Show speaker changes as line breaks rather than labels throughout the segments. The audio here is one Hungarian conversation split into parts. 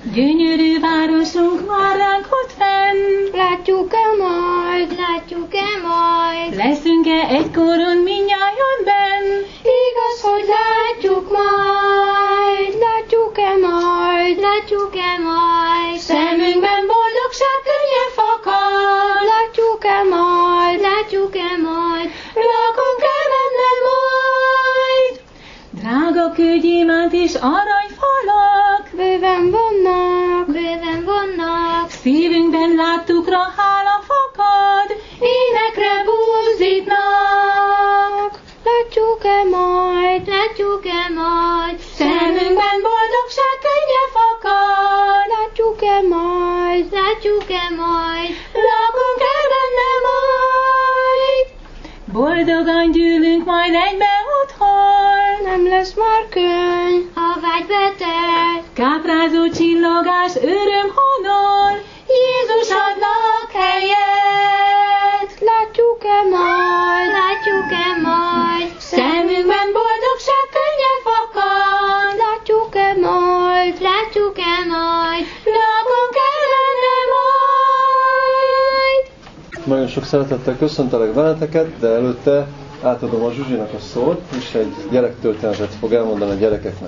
Gyönyörű városunk már ránk ott fenn.
Látjuk-e majd, látjuk-e majd?
Leszünk-e egykoron mindnyájan benn?
Igaz, hogy látjuk majd, látjuk-e majd, látjuk-e majd?
Szemünkben boldogság könnyen fakad.
Látjuk-e majd, látjuk-e majd?
Lakunk-e benne majd? Drága kőgyémánt és aranyfalak,
Bőven vannak, bőven vannak.
szívünkben láttukra hála fakad, énekre buzdítnak.
Látjuk-e majd, látjuk-e majd?
Szemünkben boldogság könnyen fakad,
Látjuk-e majd, látjuk-e majd?
lakunk-e benne majd? Boldogan gyűlünk majd egybe otthon,
Nem lesz már könny, ha vágy betelt.
káprázó csillogás öröm honol, Jézus ad lakhelyet.
Látjuk-e majd, látjuk-e majd?
Szemünkben boldogság könnyen fakad,
Látjuk-e majd, látjuk-e majd?
lakunk-e benne majd?
Nagyon sok szeretettel köszöntelek benneteket, de előtte átadom a Zsuzsinak a szót, és egy gyerektörténetet fog elmondani a gyerekeknek.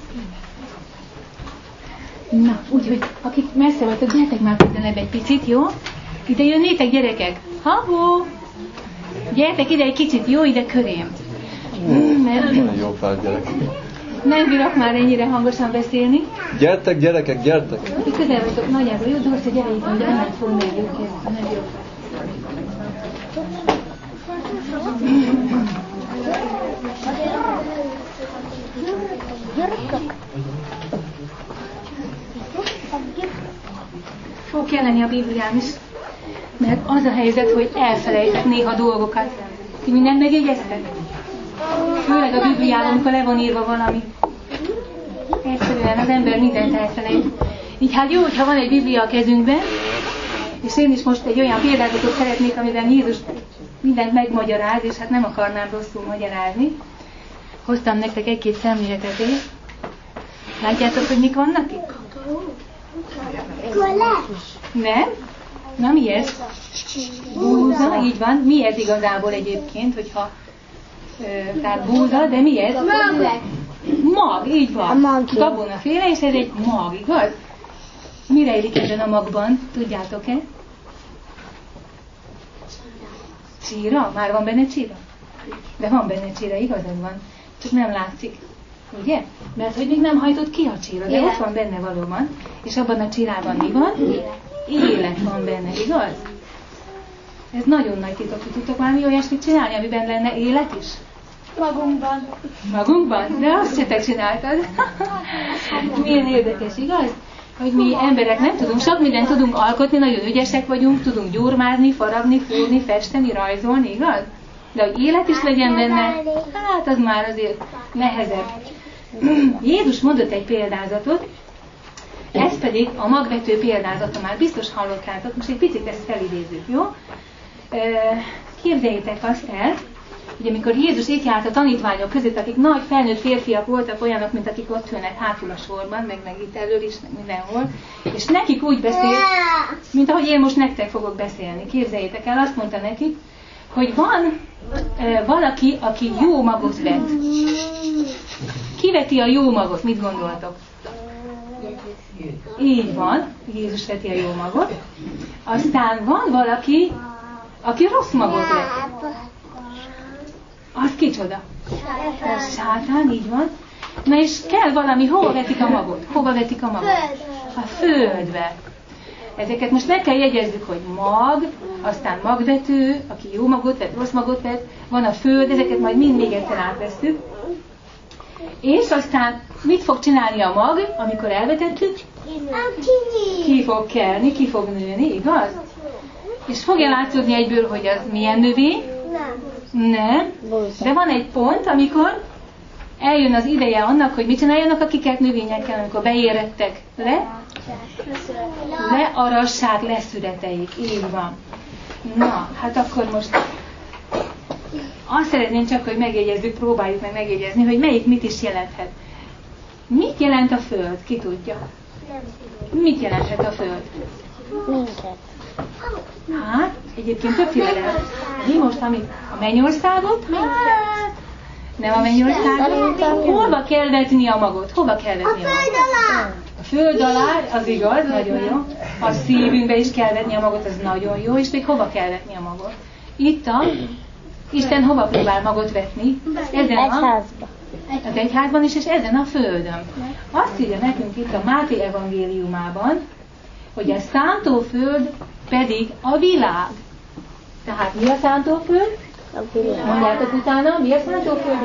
Na, úgyhogy akik messze vagytok, gyertek már közelebb egy picit, jó? Ide jönnétek, gyerekek? Ha-hó! Gyertek ide egy kicsit, jó? Ide körém. Mert
Nagyon jó pár gyerek.
nem bírok már ennyire hangosan beszélni.
Gyertek, gyerekek, gyertek!
Akik közel vagytok nagyjából, jó? Dorsz, gyere itt, de nem fog meg, jó? Nem jó. Fog kelleni a Bibliám is, mert az a helyzet, hogy elfelejtek néha dolgokat. Ti mindent megjegyeztek? Főleg a Bibliában, amikor le van írva valami. Egyszerűen az ember mindent elfelejt. Így hát jó, hogyha van egy Biblia a kezünkben, és én is most egy olyan példázatot szeretnék, amiben Jézus mindent megmagyaráz, és hát nem akarnám rosszul magyarázni. Hoztam nektek egy-két szemléletet. Látjátok, hogy mik vannak itt? Nem? Na mi ez? Búza, így van. Mi ez igazából egyébként, hogyha tehát búza, de mi ez? Mag, így van. Gabonaféle, és ez egy mag, igaz? Mi rejlik ebben a magban? Tudjátok-e? Csíra? Már van benne csíra? De van benne csíra, igazad van. Csak nem látszik. Ugye? Mert hogy még nem hajtott ki a csíra, de ott van benne valóban. És abban a csírában mi van? Élet van benne, igaz? Ez nagyon nagy titok, hogy tudtok valami olyasmit csinálni, amiben lenne élet is?
Magunkban.
Magunkban? De azt se te csináltad. Milyen érdekes, igaz? Hogy mi emberek nem tudunk, sok mindent tudunk alkotni, nagyon ügyesek vagyunk, tudunk gyurmázni, faragni, fúrni, festeni, rajzolni, igaz? De hogy élet is legyen benne, hát az már azért nehezebb. Jézus mondott egy példázatot, ez pedig a magvető példázata, már biztos hallottátok, most egy picit ezt felidézzük, jó? Képzeljétek azt el, hogy amikor Jézus itt járt a tanítványok között, akik nagy felnőtt férfiak voltak, olyanok, mint akik ott ülnek hátul a sorban, meg itt elől is, meg mindenhol, és nekik úgy beszélt, mint ahogy én most nektek fogok beszélni. Képzeljétek el, azt mondta nekik, hogy van valaki, aki jó magot vet. Ki veti a jó magot? Mit gondoltok? Így van, Jézus veti a jó magot. Aztán van valaki, aki rossz magot vet. Az kicsoda? A sátán, így van. Na és kell valami, hova vetik a magot? Hova vetik a magot? A földbe. Ezeket most meg kell jegyezzük, hogy mag, aztán magvető, aki jó magot vet, rossz magot vet, van a föld, ezeket majd mind még egyszer átvesztük. És aztán mit fog csinálni a mag, amikor elvetettük? Ki fog kelni, ki fog nőni, igaz? És fog-e látszódni egyből, hogy az milyen növény? Nem. De van egy pont, amikor eljön az ideje annak, hogy mit csináljanak a kikelt növényekkel, amikor beérettek learassák leszületeik. Így van. Na, hát akkor most azt szeretném csak, hogy megjegyezzük, próbáljuk meg megjegyezni, hogy melyik mit is jelenthet. Mit jelent a föld? Ki tudja? Mit jelenthet a föld?
Minket.
Hát, egyébként többféle lehet. Mi most, amit a mennyországot? Hát, nem a mennyországot. Hova kell vetni a magot? Hova kell vetni a magot? A föld alá, az igaz, nagyon jó. A szívünkbe is kell vetni a magot, az nagyon jó. És még hova kell vetni a magot? Itt Isten hova próbál magot vetni? Ezen az egyházban is, és ezen a földön. Azt írja nekünk itt a Máté evangéliumában, hogy a szántóföld pedig a világ. Tehát mi a szántóföld?
A világ.
Mondjátok utána, mi a szántóföld?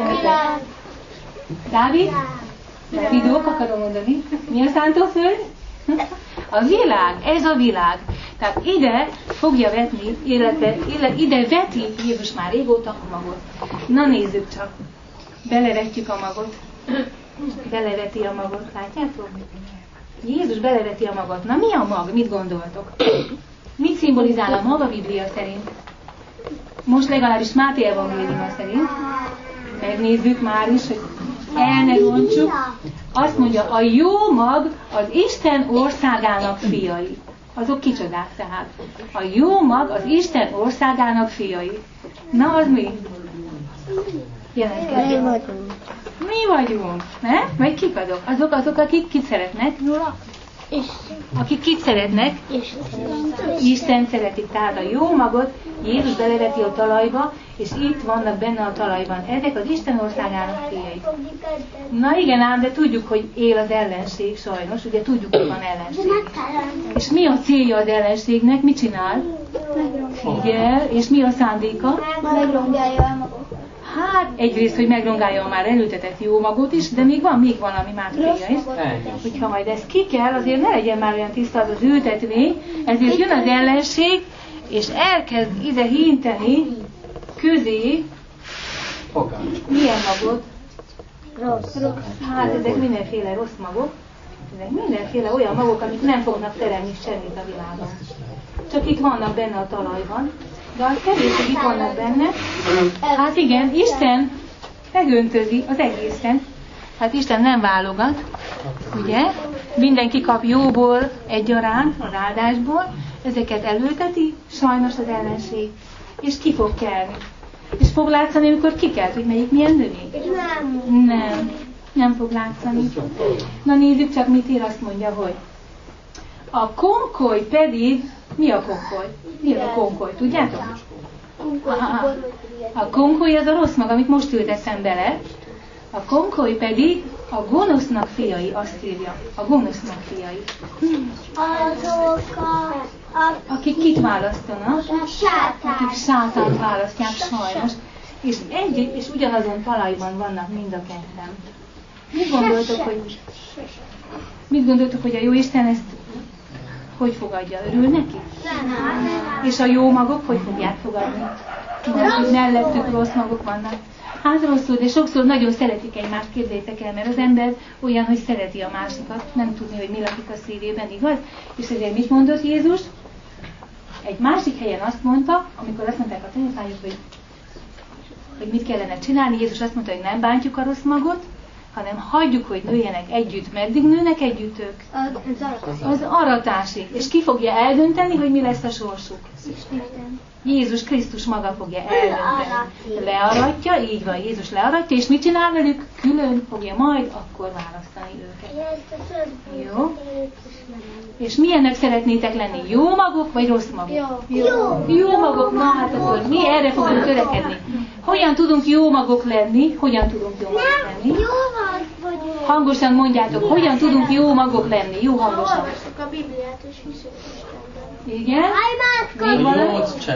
Dávid? Dávidok akarom mondani. Mi a szántóföld? A világ, ez a világ. Tehát ide fogja vetni, illetve ide veti Jézus már régóta a magot. Na nézzük csak. Belevetjük a magot. Beleveti a magot, látjátok? Jézus beleveti a magot. Na mi a mag? Mit gondoltok? Mit szimbolizál a mag a Biblia szerint? Most legalábbis Máté evangéliuma szerint. Megnézzük már is, hogy el ne rontsuk. Azt mondja, a jó mag az Isten országának fiai. Azok kicsodák tehát. A jó mag az Isten országának fiai. Na, az mi? Jelentkezik.
Mi vagyunk.
Mi vagyunk, ne? Vagy kik azok, akik kit szeretnek? Akik kit szeretnek? Isten szeretik. Tehát a jó magot Jézus beleveti a talajba, és itt vannak benne a talajban. Ezek az Isten országának fiai. Na igen ám, de tudjuk, hogy él az ellenség sajnos, ugye tudjuk, hogy van ellenség. És mi a célja az ellenségnek? Mit csinál? Figyel, és mi a szándéka?
Megrongálja el magot.
Hát egyrészt, hogy megrongálja a már elültetett jó magot is, de még valami más célja is. Hogyha majd ezt ki kell, azért ne legyen már olyan tiszta az ültetvény, ezért jön az ellenség, és elkezd ide hinteni közé milyen magot?
Rossz.
Hát ezek mindenféle rossz magok, ezek mindenféle olyan magok, amik nem fognak teremni semmit a világon. Csak itt vannak benne a talajban. De az kevés, hogy itt vannak benne, hát igen, Isten megöntözi az egészen. Hát Isten nem válogat, ugye? Mindenki kap jóból egyaránt, az áldásból, ezeket elülteti, sajnos az ellenség. És ki fog kelni. És fog látszani, amikor kikelt, hogy melyik milyen növény? Nem fog látszani. Na nézzük csak, mit ír, azt mondja, hogy a konkoly pedig, mi a konkoly? Mi az a konkoly? Tudjátok? A konkoly az a rossz mag, amit most ülteszem bele. A konkoly pedig a gonosznak fiai, azt írja. A gonosznak fiai. Akik kit választanak? Akik sátánt választják sajnos. És ugyanazon talajban vannak mind a ketten. Mit gondoltok, hogy a Jóisten ezt hogy fogadja? Örül neki? És a jó magok hogy fogják fogadni? Mellettük rossz magok vannak. Hát rosszul, de sokszor nagyon szeretik egymást, képzeljétek el, mert az ember olyan, hogy szereti a másikat, nem tudni, hogy mi lakik a szívében, igaz? És ezért mit mondott Jézus? Egy másik helyen azt mondta, amikor azt mondták a tanítványok, hogy mit kellene csinálni, Jézus azt mondta, hogy nem bántjuk a rossz magot, hanem hagyjuk, hogy nőjenek együtt. Meddig nőnek együtt ők? Az aratásig. És ki fogja eldönteni, hogy mi lesz a sorsuk? Jézus Krisztus maga fogja eldönteni. Learatja, így van, Jézus learatja, és mit csinál velük? Külön fogja majd akkor választani őket. Jó? És milyennek szeretnétek lenni? Jó magok, vagy rossz magok? Jó magok, na hát akkor mi erre fogunk törekedni. Hogyan tudunk jó magok lenni? Hangosan mondjátok, hogyan tudunk jó magok lenni? Jó hangosan.
Olvassuk a Bibliát, és hiszünk Istenben.
Igen? Még valami?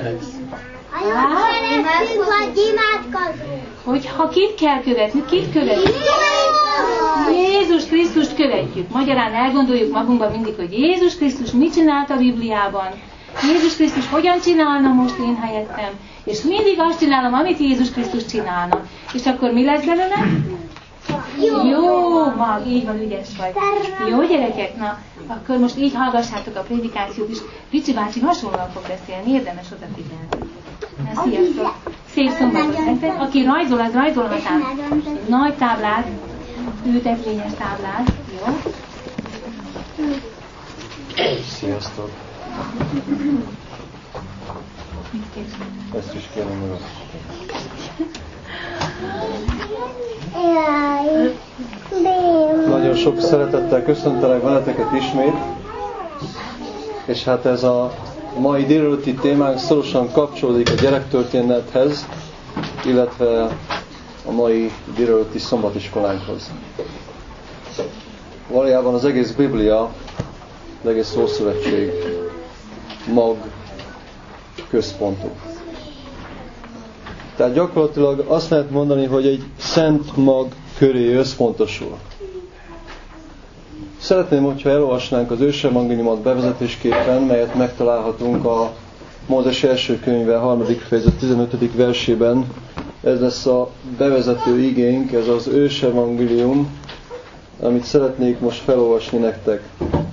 Hogy ha kit kell követni? Kit követjük? Jézus Krisztust követjük. Magyarán elgondoljuk magunkban mindig, hogy Jézus Krisztus mit csinált a Bibliában. Jézus Krisztus hogyan csinálna most én helyettem. És mindig azt csinálom, amit Jézus Krisztus csinálna. És akkor mi lesz belőle? Jó mag, így van, ügyes vagy. Jó gyerekek, na, akkor most így hallgassátok a prédikációt is. Ricsi bácsi hasonlóan fog beszélni, érdemes odafigyelni. Na, sziasztok! Szép szombatot nektek. Aki rajzol, az rajzolhatán. Nagy táblát, ültetvényes táblát, jó?
Sziasztok! Ezt is kérem meg azt. Nagyon sok szeretettel köszöntelek benneteket ismét, és hát ez a mai délelőtti témánk szorosan kapcsolódik a gyerektörténethez, illetve a mai délelőtti szombatiskolánkhoz. Valójában az egész Biblia, az egész Ószövetség mag központú. Tehát gyakorlatilag azt lehet mondani, hogy egy szent mag köré összpontosul. Szeretném, hogyha elolvasnánk az ősevangéliumot bevezetésképpen, melyet megtalálhatunk a Mózes első könyve 3. fejezet 15. versében. Ez lesz a bevezető igénk, ez az ősevangélium, amit szeretnék most felolvasni nektek.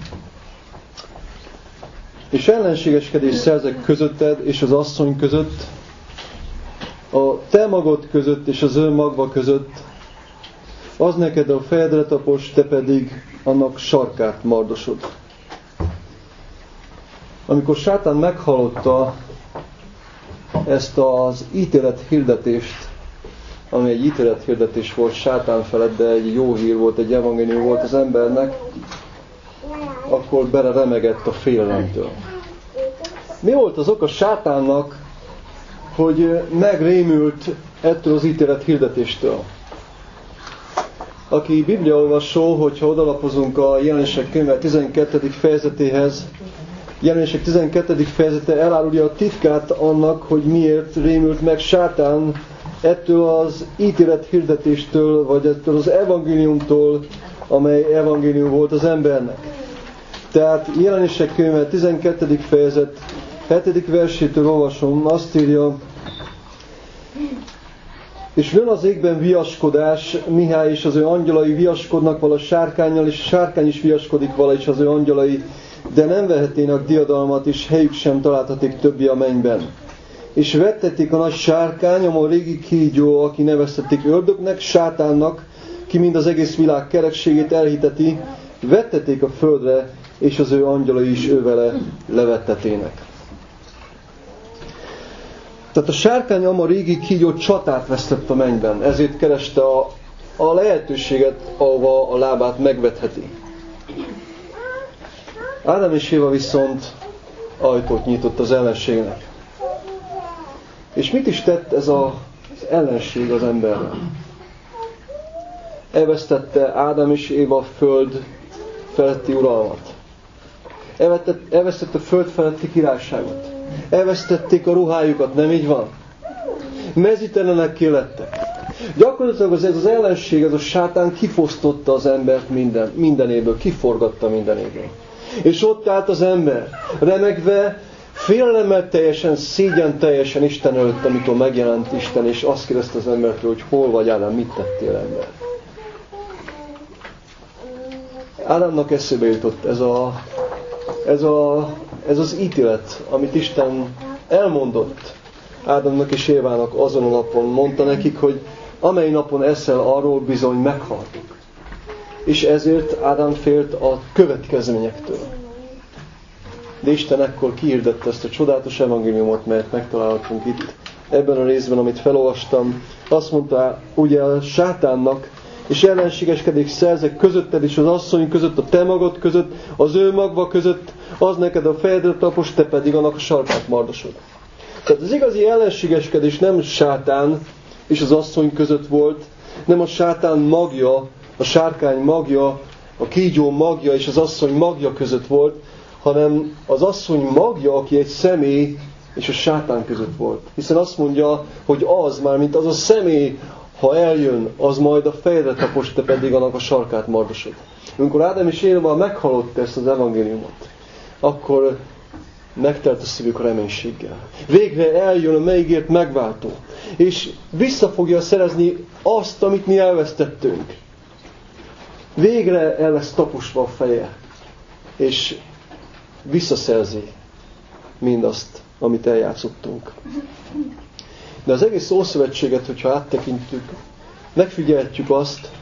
És ellenségeskedés szerzek közötted és az asszony között, a te magod között és az ő magva között, az neked a fejedre tapos, te pedig annak sarkát mardosod. Amikor Sátán meghallotta ezt az ítélet hirdetést, ami egy ítélet hirdetés volt Sátán felett, de egy jó hír volt, egy evangélium volt az embernek, akkor beleremegett a félelemtől. Mi volt az oka Sátánnak, hogy megrémült ettől az ítélet hirdetéstől? Aki bibliaolvasó, hogyha odalapozunk a Jelenések könyve 12. fejezetéhez, Jelenések 12. fejezete elárulja a titkát annak, hogy miért rémült meg Sátán ettől az ítélet hirdetéstől, vagy ettől az evangéliumtól, amely evangélium volt az embernek. Tehát Jelenések könyve 12. fejezet 7. versétől olvasom, azt írja: és jön az égben viaskodás, Mihály és az ő angyalai viaskodnak vala sárkánnyal, és a sárkány is viaskodik vala, és az ő angyalai, de nem vehetnének diadalmat, és helyük sem találhatik többi a mennyben. És vettették a nagy sárkány, a régi kígyó, aki neveztették ördögnek, Sátánnak, ki mind az egész világ kerekségét elhiteti, vettették a földre, és az ő angyalai is ővele levettetének. Tehát a sárkány, a régi kígyó csatát vesztett a mennyben, ezért kereste a lehetőséget, ahova a lábát megvetheti. Ádám és Éva viszont ajtót nyitott az ellenségnek. És mit is tett ez az ellenség az emberrel? Elvesztette Ádám és Éva a föld feletti uralmat. Elvesztette a föld feletti királyságot. Elvesztették a ruhájukat, nem így van? Mezítelenekké lettek. Gyakorlatilag ez az ellenség, ez a Sátán kifosztotta az embert mindenéből, kiforgatta mindenéből. És ott állt az ember, remegve, félelemmel teljesen, szégyen teljesen Isten előtt, amikor megjelent Isten, és azt kérdezte az embertől, hogy hol vagy Ádám, mit tettél, ember? Ádámnak eszébe jutott ez az ítélet, amit Isten elmondott Ádámnak és Évának azon a napon. Mondta nekik, hogy amely napon eszel, arról bizony meghaltok. És ezért Ádám félt a következményektől. De Isten ekkor kihirdette ezt a csodálatos evangéliumot, melyet megtalálhatunk itt, ebben a részben, amit felolvastam. Azt mondta ugye Sátánnak, és ellenségeskedés szerzek közötted és az asszony között, a te magad között, az ő magva között, az neked a fejedre tapos, te pedig annak a sarkát mardosod. Tehát az igazi ellenségeskedés nem Sátán és az asszony között volt, nem a Sátán magja, a sárkány magja, a kígyó magja és az asszony magja között volt, hanem az asszony magja, aki egy személy, és a Sátán között volt. Hiszen azt mondja, hogy az, mármint az a személy, ha eljön, az majd a fejedre tapos, te pedig annak a sarkát mardosod. Amikor Ádám és Éva meghallotta ezt az evangéliumot, akkor megtelt a szívük a reménységgel. Végre eljön a megígért megváltó, és vissza fogja szerezni azt, amit mi elvesztettünk. Végre el lesz taposva a feje, és visszaszerzi mindazt, amit eljátszottunk. De az egész Ószövetséget, hogyha áttekintjük, megfigyelhetjük azt,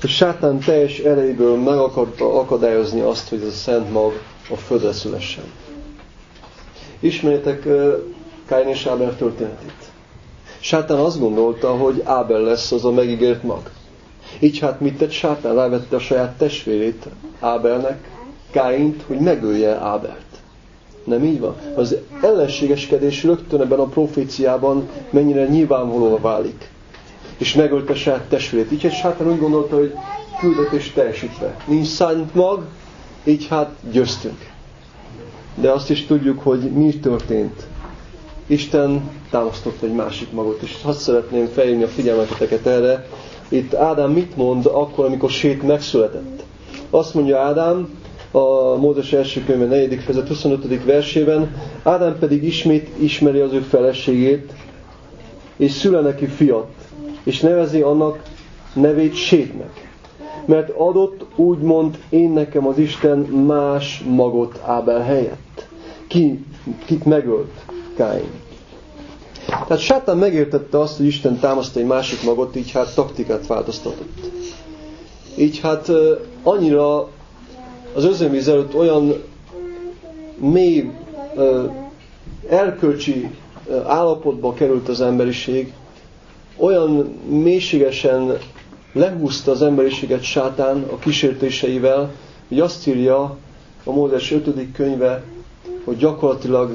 hogy sátán teljes erejéből meg akarta akadályozni azt, hogy ez a szent mag a földre szülessen. Ismerjétek Káin és Ábel történetét. Sátán azt gondolta, hogy Ábel lesz az a megígért mag. Így hát mit tett Sátán? Rávette a saját testvérét Ábelnek, Káint, hogy megölje Ábelt. Nem így van? Az ellenségeskedés rögtön ebben a proféciában mennyire nyilvánvalóvá válik. És megölte saját testvérét. Így hát Sátán úgy gondolta, hogy küldetés teljesítve. Nincs szent mag, így hát győztünk. De azt is tudjuk, hogy mi történt. Isten támasztott egy másik magot, és azt szeretném felhívni a figyelmeteket erre. Itt Ádám mit mond akkor, amikor Sét megszületett? Azt mondja Ádám, a Mózes első könyve 4. fejezet 25. versében, Ádám pedig ismét ismeri az ő feleségét, és szüle neki fiat, és nevezi annak nevét Sétnek. Mert adott úgymond én nekem az Isten más magot Ábel helyett. Kit megölt? Káin. Tehát Sátán megértette azt, hogy Isten támaszt egy másik magot, így hát taktikát változtatott. Így hát annyira az özönvíz előtt olyan mély erkölcsi állapotba került az emberiség, olyan mélységesen lehúzta az emberiséget Sátán a kísértéseivel, hogy azt írja a Mózes 5. könyve, hogy gyakorlatilag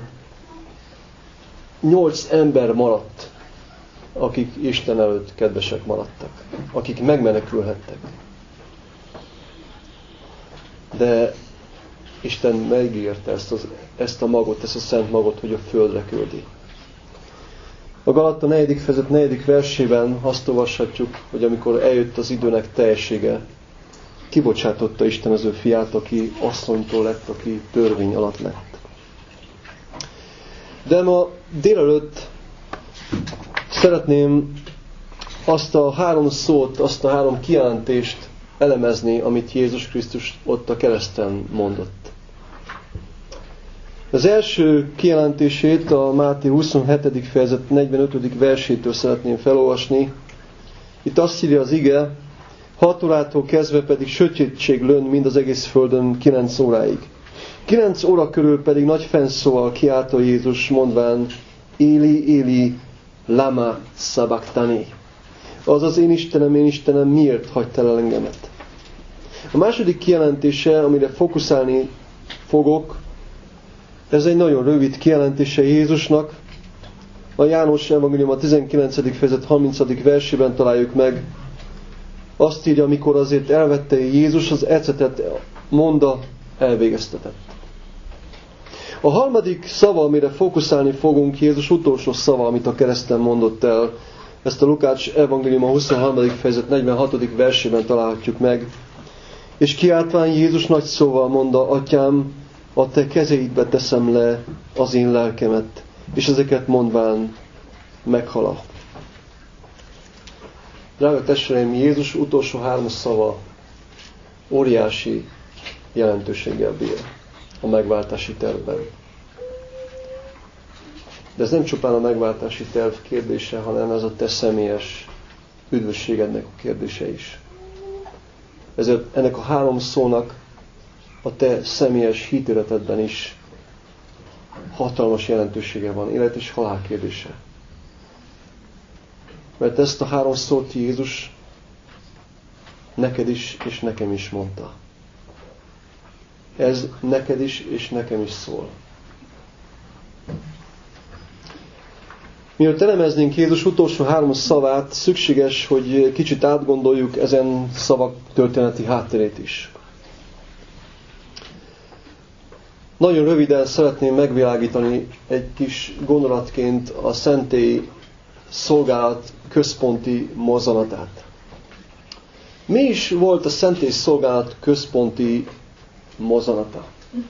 8 ember maradt, akik Isten előtt kedvesek maradtak, akik megmenekülhettek. De Isten megígérte ezt a magot, ezt a szent magot, hogy a földre küldi. A Galatta 4. fejezet 4. versében azt olvashatjuk, hogy amikor eljött az időnek teljessége, kibocsátotta Isten az ő fiát, aki asszonytól lett, aki törvény alatt lett. De ma délelőtt szeretném azt a 3 szót, azt a 3 kijelentést elemezni, amit Jézus Krisztus ott a kereszten mondott. Az első kijelentését a Máté 27. fejezet 45. versétől szeretném felolvasni. Itt azt írja az ige, 6 órától kezdve pedig sötétség lőn mind az egész földön 9 óráig. 9 óra körül pedig nagy fennszóval kiáltja Jézus, mondván, Éli, Éli, lama sabachthani. Azaz, én Istenem, miért hagytál el engemet? A második kijelentése, amire fókuszálni fogok, ez egy nagyon rövid kijelentése Jézusnak. A János Evangélium a 19. fejezet 30. versében találjuk meg. Azt írja, amikor azért elvette Jézus az ecetet, monda, elvégeztetett. A harmadik szava, amire fókuszálni fogunk, Jézus utolsó szava, amit a kereszten mondott el. Ezt a Lukács Evangélium a 23. fejezet 46. versében találhatjuk meg. És kiáltván Jézus nagy szóval mondta, Atyám, a te kezeidbe teszem le az én lelkemet, és ezeket mondván meghala. Drága testvéreim, Jézus utolsó 3 szava óriási jelentőséggel bír a megváltási tervben. De ez nem csupán a megváltási terv kérdése, hanem ez a te személyes üdvösségednek a kérdése is. Ezért ennek a 3 szónak a te személyes hitéletedben is hatalmas jelentősége van, élet és halál kérdése. Mert ezt a 3 szót Jézus neked is és nekem is mondta. Ez neked is és nekem is szól. Mielőtt elemeznénk Jézus utolsó 3 szavát, szükséges, hogy kicsit átgondoljuk ezen szavak történeti hátterét is. Nagyon röviden szeretném megvilágítani egy kis gondolatként a szentély szolgálat központi mozzanatát. Mi is volt a szentély szolgálat központi mozzanata?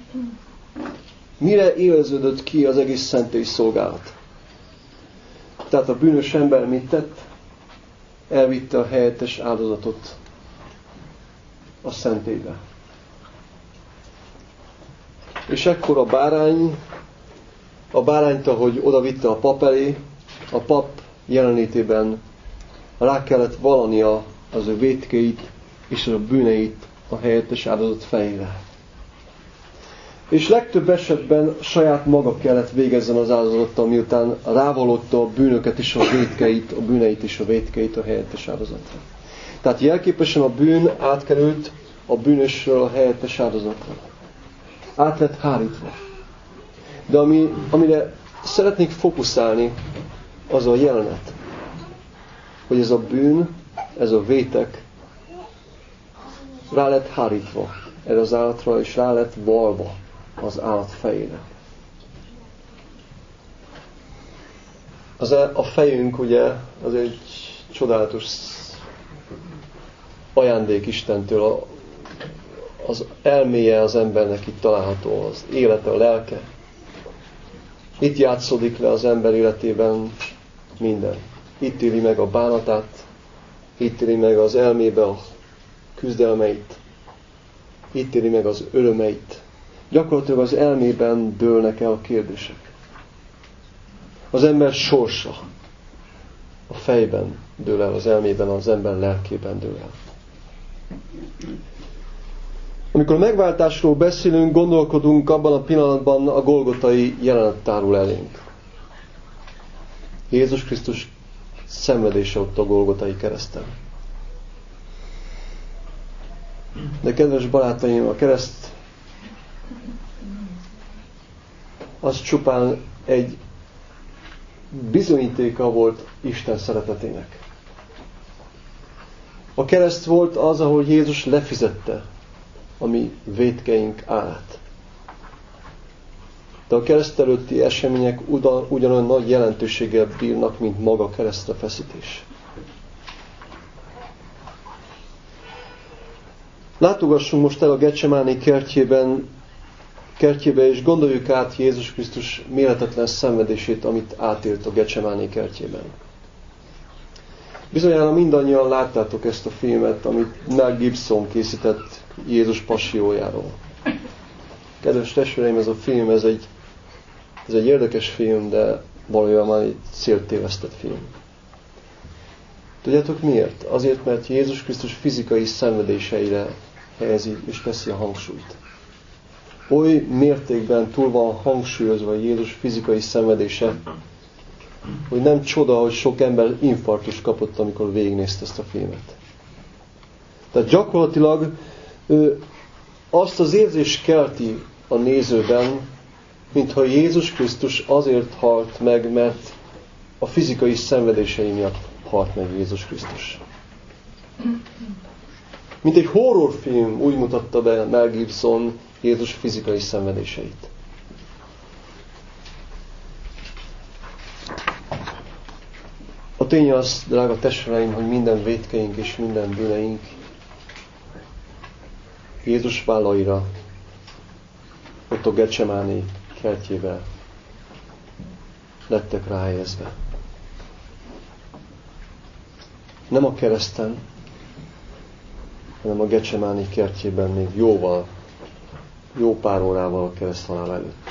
Mire éleződött ki az egész szentély szolgálat? Tehát a bűnös ember mit tett? Elvitte a helyettes áldozatot a szentélybe. És ekkor a bárányt, ahogy oda vitte a pap elé, a pap jelenlétében rá kellett valania az ő vétkeit, és a bűneit a helyettes áldozat fejére. És legtöbb esetben saját maga kellett végezzen az áldozattal, miután rávallotta a bűnöket és a vétkeit, a bűneit és a vétkeit a helyettes áldozatra. Tehát jelképesen a bűn átkerült a bűnösről a helyettes áldozatra. Át lett hárítva. De amire szeretnék fókuszálni, az a jelenet, hogy ez a bűn, ez a vétek rá lett hárítva erre az állatra, és rá lett valva az állat fejére. A fejünk ugye az egy csodálatos ajándék Istentől, az elméje az embernek itt található, az élete, a lelke. Itt játszódik le az ember életében minden. Itt éli meg a bánatát, itt éli meg az elmébe a küzdelmeit, itt éli meg az örömeit. Gyakorlatilag az elmében dőlnek el a kérdések. Az ember sorsa a fejben dől el, az elmében, az ember lelkében dől el. Amikor a megváltásról beszélünk, gondolkodunk, abban a pillanatban a golgotai jelenet tárul elénk. Jézus Krisztus szenvedése ott a golgotai kereszten. De kedves barátaim, a kereszt az csupán egy bizonyítéka volt Isten szeretetének. A kereszt volt az, ahol Jézus lefizette a mi vétkeink árát. De a kereszt előtti események ugyanolyan nagy jelentőséggel bírnak, mint maga a keresztre feszítés. Látogassunk most el a Getsemáni kertjébe, és gondoljuk át Jézus Krisztus méretetlen szenvedését, amit átélt a Getsemáni kertjében. Bizonyára mindannyian láttátok ezt a filmet, amit Mel Gibson készített Jézus passiójáról. Kedves testvéreim, ez a film, ez egy érdekes film, de valójában egy céltévesztett film. Tudjátok miért? Azért, mert Jézus Krisztus fizikai szenvedéseire helyezi és teszi a hangsúlyt. Oly mértékben túl van hangsúlyozva Jézus fizikai szenvedése, hogy nem csoda, hogy sok ember infarktust kapott, amikor végignézte ezt a filmet. Tehát gyakorlatilag azt az érzést kelti a nézőben, mintha Jézus Krisztus azért halt meg, mert a fizikai szenvedései miatt halt meg Jézus Krisztus. Mint egy horrorfilm úgy mutatta be Mel Gibson Jézus fizikai szenvedéseit. A tény az, drága testvéreim, hogy minden vétkeink és minden bűneink Jézus vállaira, ott a Getsemáni kertjével lettek ráhelyezve. Nem a kereszten, hanem a Getsemáni kertjében még jó pár órával a kereszthalál előtt.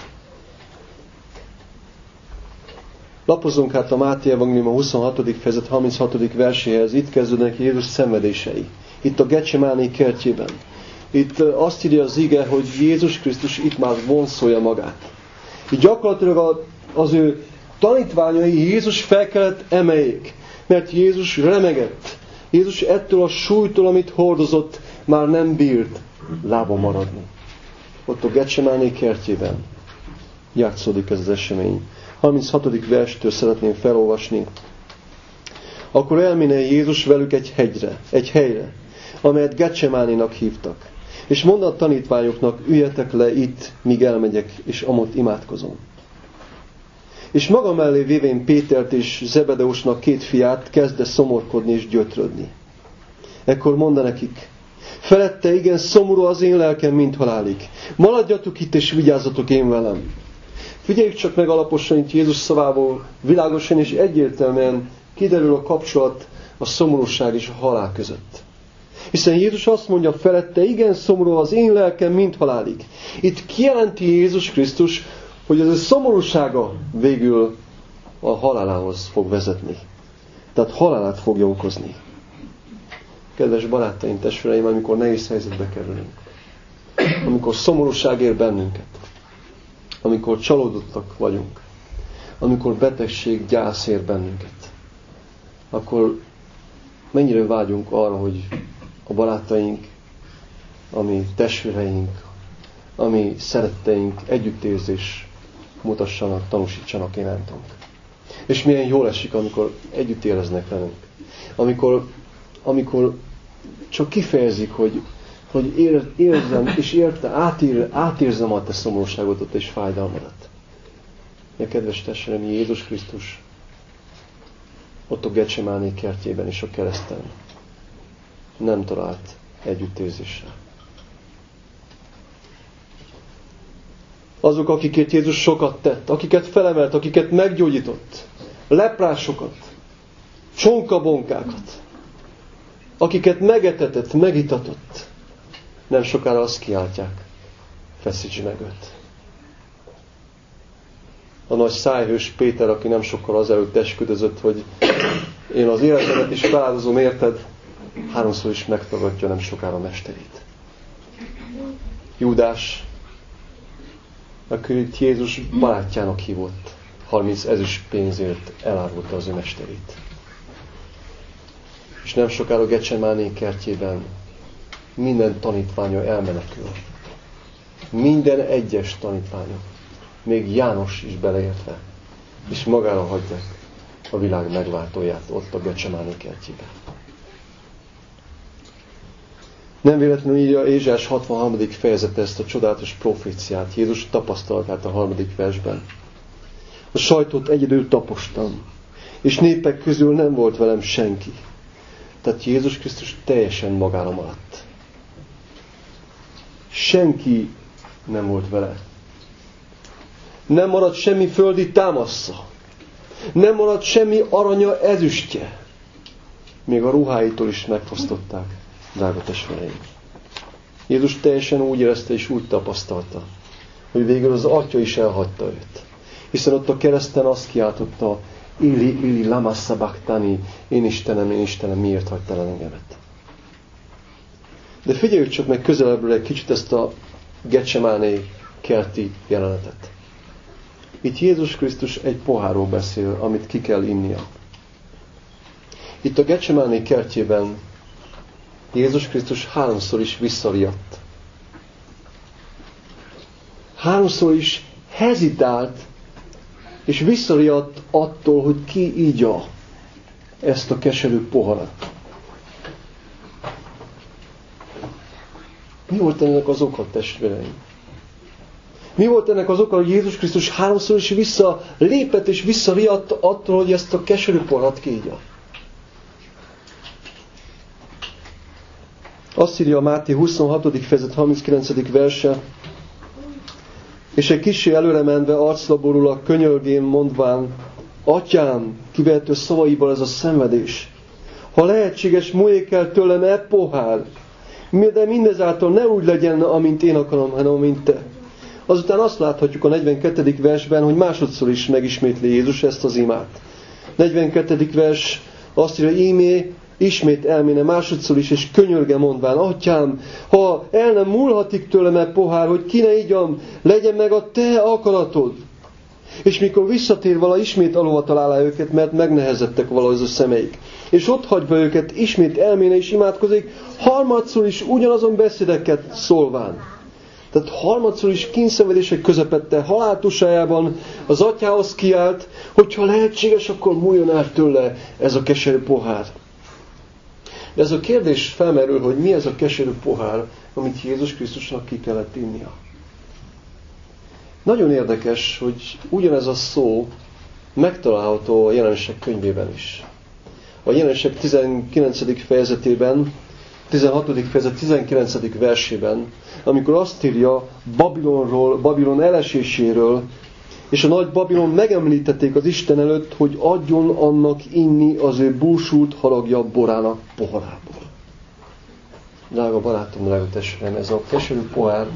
Lapozunk hát a Máté Evangélium a 26. fejezet 36. verséhez. Itt kezdődnek Jézus szenvedései. Itt a Getsemáni kertjében. Itt azt írja az ige, hogy Jézus Krisztus itt már vonszolja magát. Itt gyakorlatilag az ő tanítványai Jézus fel kellett emeljék, mert Jézus remegett. Jézus ettől a súlytól, amit hordozott, már nem bírt lába maradni. Ott a Getsemáni kertjében játszódik ez az esemény. 36. verstől szeretném felolvasni. Akkor elméne Jézus velük egy helyre, amelyet Getsemáninak hívtak. És mondta a tanítványoknak, üljetek le itt, míg elmegyek, és amott imádkozom. És maga mellé vévén Pétert és Zebedeusnak 2 fiát kezdte szomorkodni és gyötrödni. Ekkor mondta nekik, felette igen szomorú az én lelkem, mint halálig. Maradjatok itt és vigyázzatok én velem. Figyeljük csak meg alaposan itt Jézus szavából, világosan és egyértelműen kiderül a kapcsolat a szomorúság és a halál között. Hiszen Jézus azt mondja, felette igen szomorú az én lelkem, mint halálig. Itt kijelenti Jézus Krisztus, hogy ez a szomorúsága végül a halálához fog vezetni. Tehát halálát fogja okozni. Kedves barátaim, testvéreim, amikor nehéz helyzetbe kerülünk, amikor szomorúság ér bennünket, amikor csalódottak vagyunk, amikor betegség, gyász ér bennünket, akkor mennyire vágyunk arra, hogy a barátaink, a mi testvéreink, a mi szeretteink együttérzés mutassanak, tanúsítsanak irántunk. És milyen jól esik, amikor együtt éreznek velünk. Amikor csak kifejezik, hogy érzem és átérzem a te szomorúságodat és fájdalmadat. Ja, kedves testvérem, Jézus Krisztus ott a Getsemáné kertjében és a kereszten nem talált együttérzésre. Azok, akikért Jézus sokat tett, akiket felemelt, akiket meggyógyított, leprásokat, csonkabonkákat, akiket megetetett, megitatott, nem sokára azt kiáltják, feszíts meg őt. A nagy szájhős Péter, aki nem sokkal azelőtt esküdözött, hogy én az életemet is feláldozom érted, 3-szor is megtagadja nem sokára mesterét. Júdás, akit Jézus barátjának hívott, 30 ezüst pénzért elárulta az ő mesterét. És nem sokára Getsemáné kertjében minden tanítványa elmenekül. Minden egyes tanítványa, még János is beleértve, és magára hagyják a világ megváltóját ott a Getsemáné kertjében. Nem véletlenül írja Ézsaiás 63. fejezete ezt a csodálatos proféciát, Jézus tapasztalatát a 3. versben. A sajtót egyedül tapostam, és népek közül nem volt velem senki. Tehát Jézus Krisztus teljesen magára maradt. Senki nem volt vele. Nem maradt semmi földi támasza. Nem maradt semmi aranya, ezüstje. Még a ruháitól is megfosztották, drága testvéreim. Jézus teljesen úgy érezte és úgy tapasztalta, hogy végül az Atya is elhagyta őt. Hiszen ott a kereszten azt kiáltotta, Ili, Ili, lama sabachthani, én Istenem, miért hagytál el engemet? De figyeljük csak meg közelebbről egy kicsit ezt a Getsemáné kerti jelenetet. Itt Jézus Krisztus egy pohárról beszél, amit ki kell innia. Itt a Getsemáné kertjében Jézus Krisztus 3-szor is visszariadt. 3-szor is hezitált, és visszariadt attól, hogy ki igya ezt a keserű poharat. Mi volt ennek az oka, testvéreim? Mi volt ennek az oka, hogy Jézus Krisztus 3-szor is visszalépett és visszariadt attól, hogy ezt a keserű poharat kiigya? Azt írja a Máté 26. fejezet 39. verse, és egy kissé előre menve arclaborul könyörgén mondván, Atyám, kivehető szavaiból ez a szenvedés. Ha lehetséges, múljék el tőlem pohár, de mindezáltal ne úgy legyen, amint én akarom, hanem amint te. Azután azt láthatjuk a 42. versben, hogy másodszor is megismétli Jézus ezt az imát. 42. vers azt írja, ímé, ismét elméne másodszor is, és könyörge mondván, Atyám, ha el nem múlhatik tőlem pohár, hogy ki ne igyam, legyen meg a te akaratod. És mikor visszatér vala, ismét alova találja őket, mert megnehezettek valahogy a szemeik. És ott hagyva őket, ismét elméne is imádkozik, harmadszor is ugyanazon beszédeket szólván. Tehát harmadszor is kínszenvedések közepette, haláltusájában az Atyához kiált, hogyha lehetséges, akkor múljon el tőle ez a keserű pohár. De ez a kérdés felmerül, hogy mi ez a keserű pohár, amit Jézus Krisztusnak ki kellett innia. Nagyon érdekes, hogy ugyanez a szó megtalálható a Jelenések könyvében is. A Jelenések 19. fejezetében, 16. fejezet 19. versében, amikor azt írja Babilonról, Babilon eleséséről, és a nagy Babilon megemlítették az Isten előtt, hogy adjon annak inni az ő búsult haragja borának poharából. Drága barátom, drága testvérem, ez a keserű pohár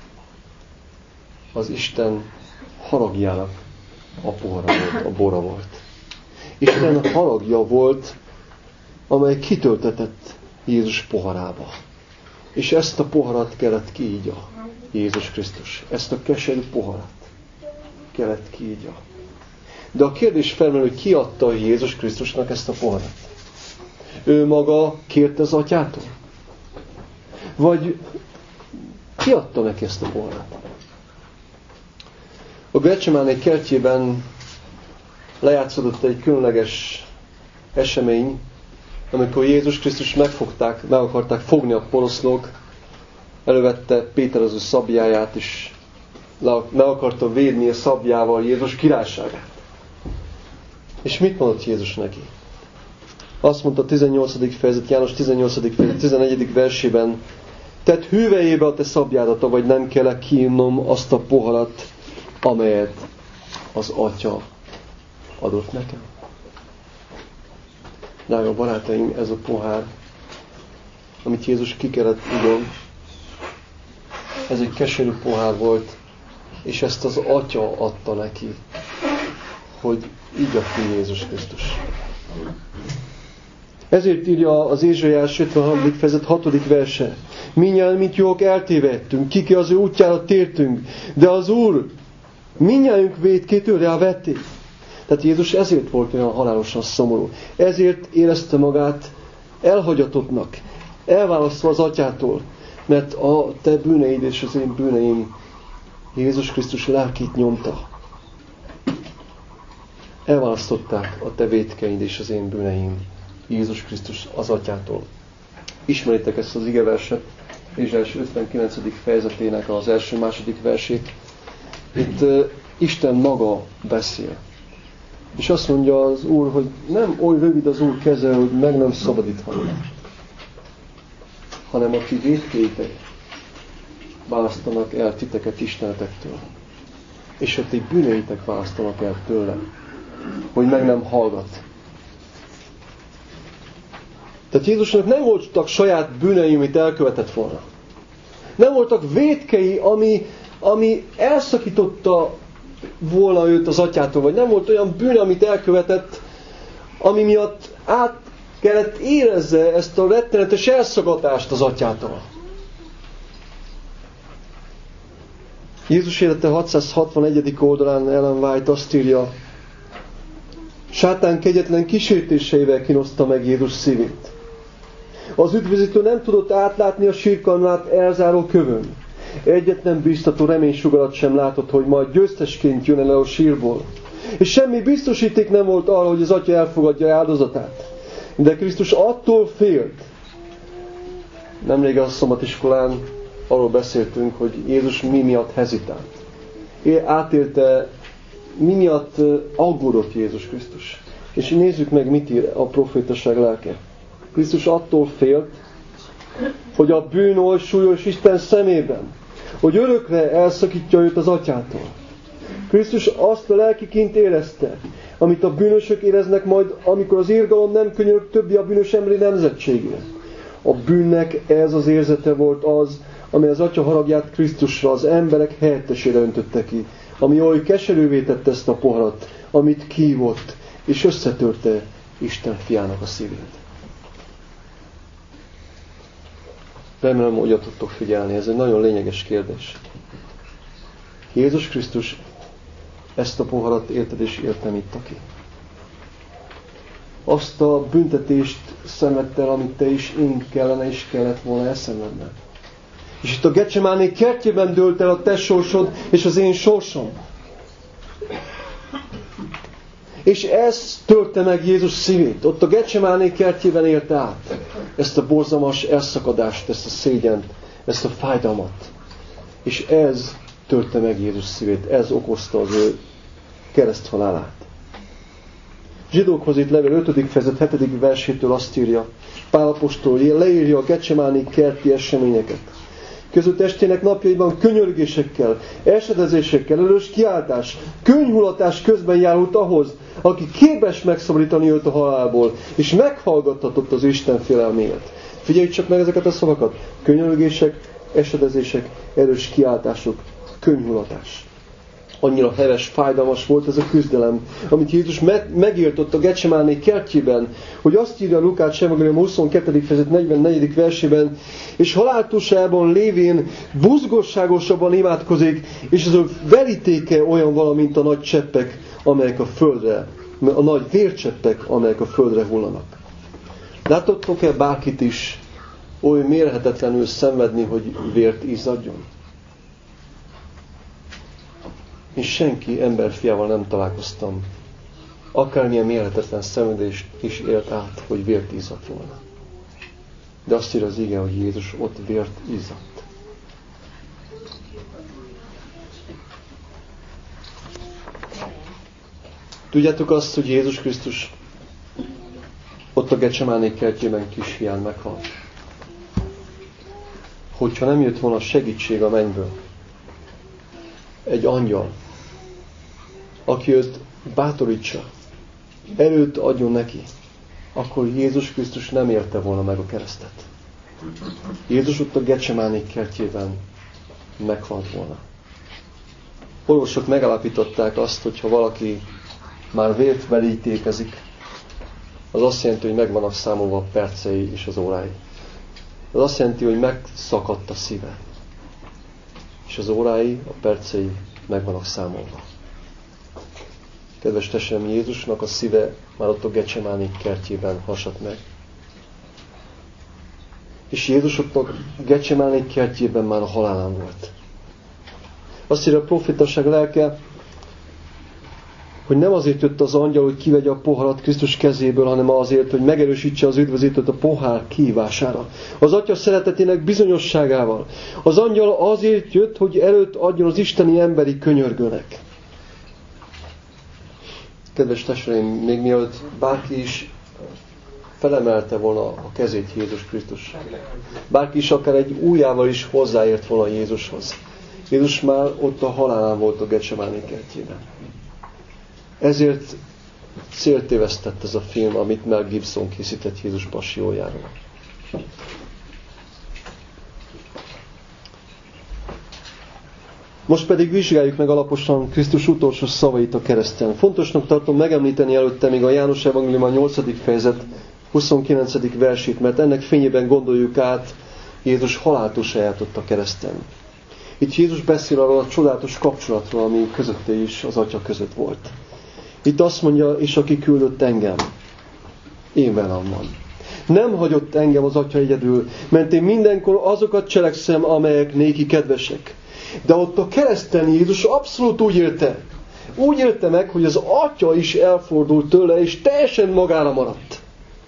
az Isten haragjának a pohara volt, a bora volt. Isten haragja volt, amely kitöltetett Jézus poharába. És ezt a poharat kellett kiígya Jézus Krisztus. Ezt a keserű poharat kellett kiígya. De a kérdés felmerül, hogy ki adta Jézus Krisztusnak ezt a poharat? Ő maga kérte az atyától? Vagy ki adta neki ezt a poharat? A Getsemáné kertjében lejátszódott egy különleges esemény, amikor Jézus Krisztus megfogták, meg akarták fogni a poroszlók, elővette Péter az ő szabjáját, és meg akarta védni a szabjával Jézus királyságát. És mit mondott Jézus neki? Azt mondta a 18. fejezet, János 18. fejezet, 11. versében, tedd hűvejébe a te szabjádat, vagy nem kell kiinnom azt a poharat, amelyet az Atya adott nekem. Drága barátaim, ez a pohár, amit Jézus ki kellett igyon, ez egy keserű pohár volt, és ezt az Atya adta neki, hogy igya ki Jézus Krisztus. Ezért írja az Ézsaiás 53. fejezet 6. verse. Mindnyájan, mint jók eltévedtünk, kiki az ő útjára tértünk, de az Úr mindnyájunk vétkét őre vették. Tehát Jézus ezért volt olyan halálosan szomorú. Ezért érezte magát elhagyatottnak, elválasztva az Atyától, mert a te bűneid és az én bűneim Jézus Krisztus lelkét nyomta. Elválasztották a te vétkeid és az én bűneim Jézus Krisztus az Atyától. Ismeritek ezt az igeverset, Ézsaiás 59. fejezetének az első-második versét. Itt Isten maga beszél. És azt mondja az Úr, hogy nem oly rövid az Úr keze, hogy meg nem szabadíthatja, hanem aki vétkéitek választanak el titeket Istenetektől, és a ti bűneitek választanak el tőlem, hogy meg nem hallgat. Tehát Jézusnak nem voltak saját bűnei, amit elkövetett volna. Nem voltak vétkei, ami elszakította volna őt az Atyától, vagy nem volt olyan bűn, amit elkövetett, ami miatt át kellett érezze ezt a rettenetes elszagadást az Atyától. Jézus élete 661. oldalán Ellen White azt írja, Sátán kegyetlen kísértéseivel kínoszta meg Jézus szívét. Az üdvözítő nem tudott átlátni a sírkanvát elzáró kövön. Egyetlen biztató reménysugarat sem látott, hogy majd győztesként jön el a sírból. És semmi biztosíték nem volt arra, hogy az Atya elfogadja áldozatát. De Krisztus attól félt. Nemrég a szombatiskolán arról beszéltünk, hogy Jézus mi miatt hezitált. Átélte, mi miatt aggódott Jézus Krisztus. És nézzük meg, mit ír a profétaság lelke. Krisztus attól félt, hogy a bűn oly súlyos Isten szemében, hogy örökre elszakítja őt az Atyától. Krisztus azt a lelkiként érezte, amit a bűnösök éreznek majd, amikor az irgalom nem könyörög többi a bűnös emberi nemzetségére. A bűnnek ez az érzete volt az, amely az Atya haragját Krisztusra, az emberek helyettesére öntötte ki, ami oly keserűvé tette ezt a poharat, amit kiívott, és összetörte Isten fiának a szívét. Remélem, hogy oda tudtok figyelni, ez egy nagyon lényeges kérdés. Jézus Krisztus ezt a poharat érted és értem itta ki. Azt a büntetést szenvedte el, amit te is én kellene és kellett volna elszenvednem. És itt a Getsemáné kertjében dőlt el a te sorsod és az én sorsom. És ez törte meg Jézus szívét. Ott a Getsemáné kertjében élte át ezt a borzalmas elszakadást, ezt a szégyent, ezt a fájdalmat. És ez törte meg Jézus szívét. Ez okozta az ő kereszthalálát. Zsidókhoz itt levél 5. fejezet 7. versétől azt írja, Pál apostol leírja a Getsemáné kerti eseményeket. Közötestének napjaiban könyörgésekkel, esedezésekkel, erős kiáltás, könnyhulatás közben járult ahhoz, aki képes megszabadítani őt a halálból, és meghallgattatott az Isten félelméért. Figyelj csak meg ezeket a szavakat. Könyörgések, esedezések, erős kiáltások, könnyhulatás. Annyira heves, fájdalmas volt ez a küzdelem, amit Jézus megélt ott a Getsemáné kertjében, hogy azt írja a Lukács evangélium 22. fejezet 44. versében, és haláltusában lévén buzgosságosabban imádkozik, és az ő verítéke olyan valamint a nagy cseppek, amelyek a földre, a nagy vércseppek, amelyek a földre hullanak. Látottok-e bárkit is oly mérhetetlenül szenvedni, hogy vért izzadjon? És senki emberfiával nem találkoztam, akármilyen mérhetetlen szenvedést is élt át, hogy vért izzadt volna. De azt írja az ige, hogy Jézus ott vért izzadt. Tudjátok azt, hogy Jézus Krisztus ott a Getsemáné kertjében kis hián meghalt? Hogyha nem jött volna segítség a mennyből, egy angyal, aki őt bátorítsa, erőt adjon neki, akkor Jézus Krisztus nem érte volna meg a keresztet. Jézus ott a Getsemáné kertjében meghalt volna. Orvosok megállapították azt, hogyha valaki már vért verítékezik, az azt jelenti, hogy meg vannak számolva a percei és az órái. Az azt jelenti, hogy megszakadt a szíve. És az órái, a percei meg vannak számolva. Kedves testvérem, Jézusnak a szíve már ott a Getsemáné kertjében hasadt meg. És Jézus ott a Getsemáné kertjében már a halálán volt. Azt írja a profétaság lelke, hogy nem azért jött az angyal, hogy kivegye a poharat Krisztus kezéből, hanem azért, hogy megerősítse az üdvözítőt a pohár kihívására. Az Atya szeretetének bizonyosságával. Az angyal azért jött, hogy előtt adjon az isteni emberi könyörgőnek. Kedves testvéreim, még mielőtt bárki is felemelte volna a kezét Jézus Krisztus, bárki is akár egy ujjával is hozzáért volna Jézushoz. Jézus már ott a halálán volt a Getsemáné kertjében. Ezért céltévesztett ez a film, amit Mel Gibson készített Jézus passiójáról. Most pedig vizsgáljuk meg alaposan Krisztus utolsó szavait a kereszten. Fontosnak tartom megemlíteni előtte még a János evangélium a 8. fejezet 29. versét, mert ennek fényében gondoljuk át Jézus haláltusaját ott a kereszten. Itt Jézus beszél arról a csodálatos kapcsolatról, ami közötte is az Atya között volt. Itt azt mondja, és aki küldött engem, én velem van. Nem hagyott engem az Atya egyedül, mert én mindenkor azokat cselekszem, amelyek néki kedvesek. De ott a kereszten Jézus abszolút úgy élte meg, hogy az Atya is elfordult tőle, és teljesen magára maradt.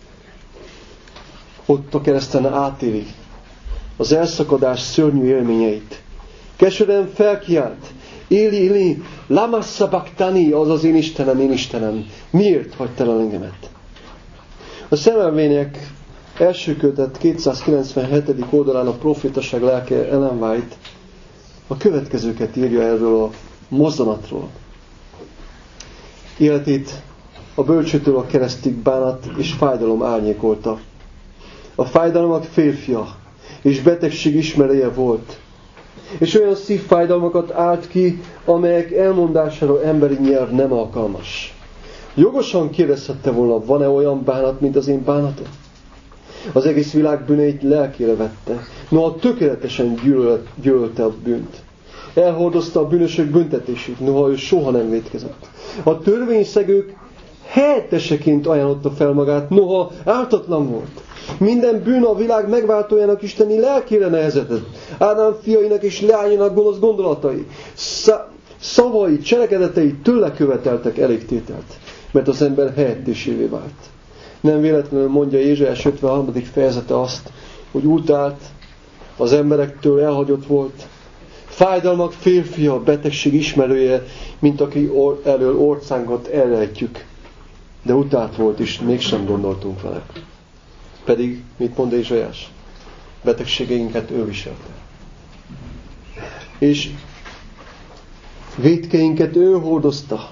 Ott a kereszten átéli az elszakadás szörnyű élményeit. Keserűen felkiált, Éli, Éli, lama sabachthani, azaz én Istenem, miért hagytál el engemet? A Szemelvények első kötet 297. oldalán a profétaság lelke Ellen White a következőket írja erről a mozzanatról. Életét a bölcsőtől a keresztig bánat és fájdalom árnyékolta. A fájdalmak férfia és betegség ismerője volt. És olyan szívfájdalmakat ált ki, amelyek elmondására emberi nyelv nem alkalmas. Jogosan kérdezhette volna, van-e olyan bánat, mint az én bánatom? Az egész világ bűneit lelkére vette. Noha tökéletesen gyűlölte a bűnt. Elhordozta a bűnösök büntetését, noha ő soha nem vétkezett. A törvényszegők helyetteseként ajánlotta fel magát, noha ártatlan volt. Minden bűn a világ megváltójának isteni lelkére nehezedett. Ádám fiainak és leányának gonosz gondolatai, szavai, cselekedetei tőle követeltek elégtételt, mert az ember helyettésévé vált. Nem véletlenül mondja Ézsaiás 53. fejezete azt, hogy utált, az emberektől elhagyott volt. Fájdalmak férfia, betegség ismerője, mint aki elől orcánkat elrejtjük. De utált volt is, mégsem gondoltunk vele. Pedig, mit mond Ézsaiás? Betegségeinket ő viselte. És vétkeinket ő hordozta.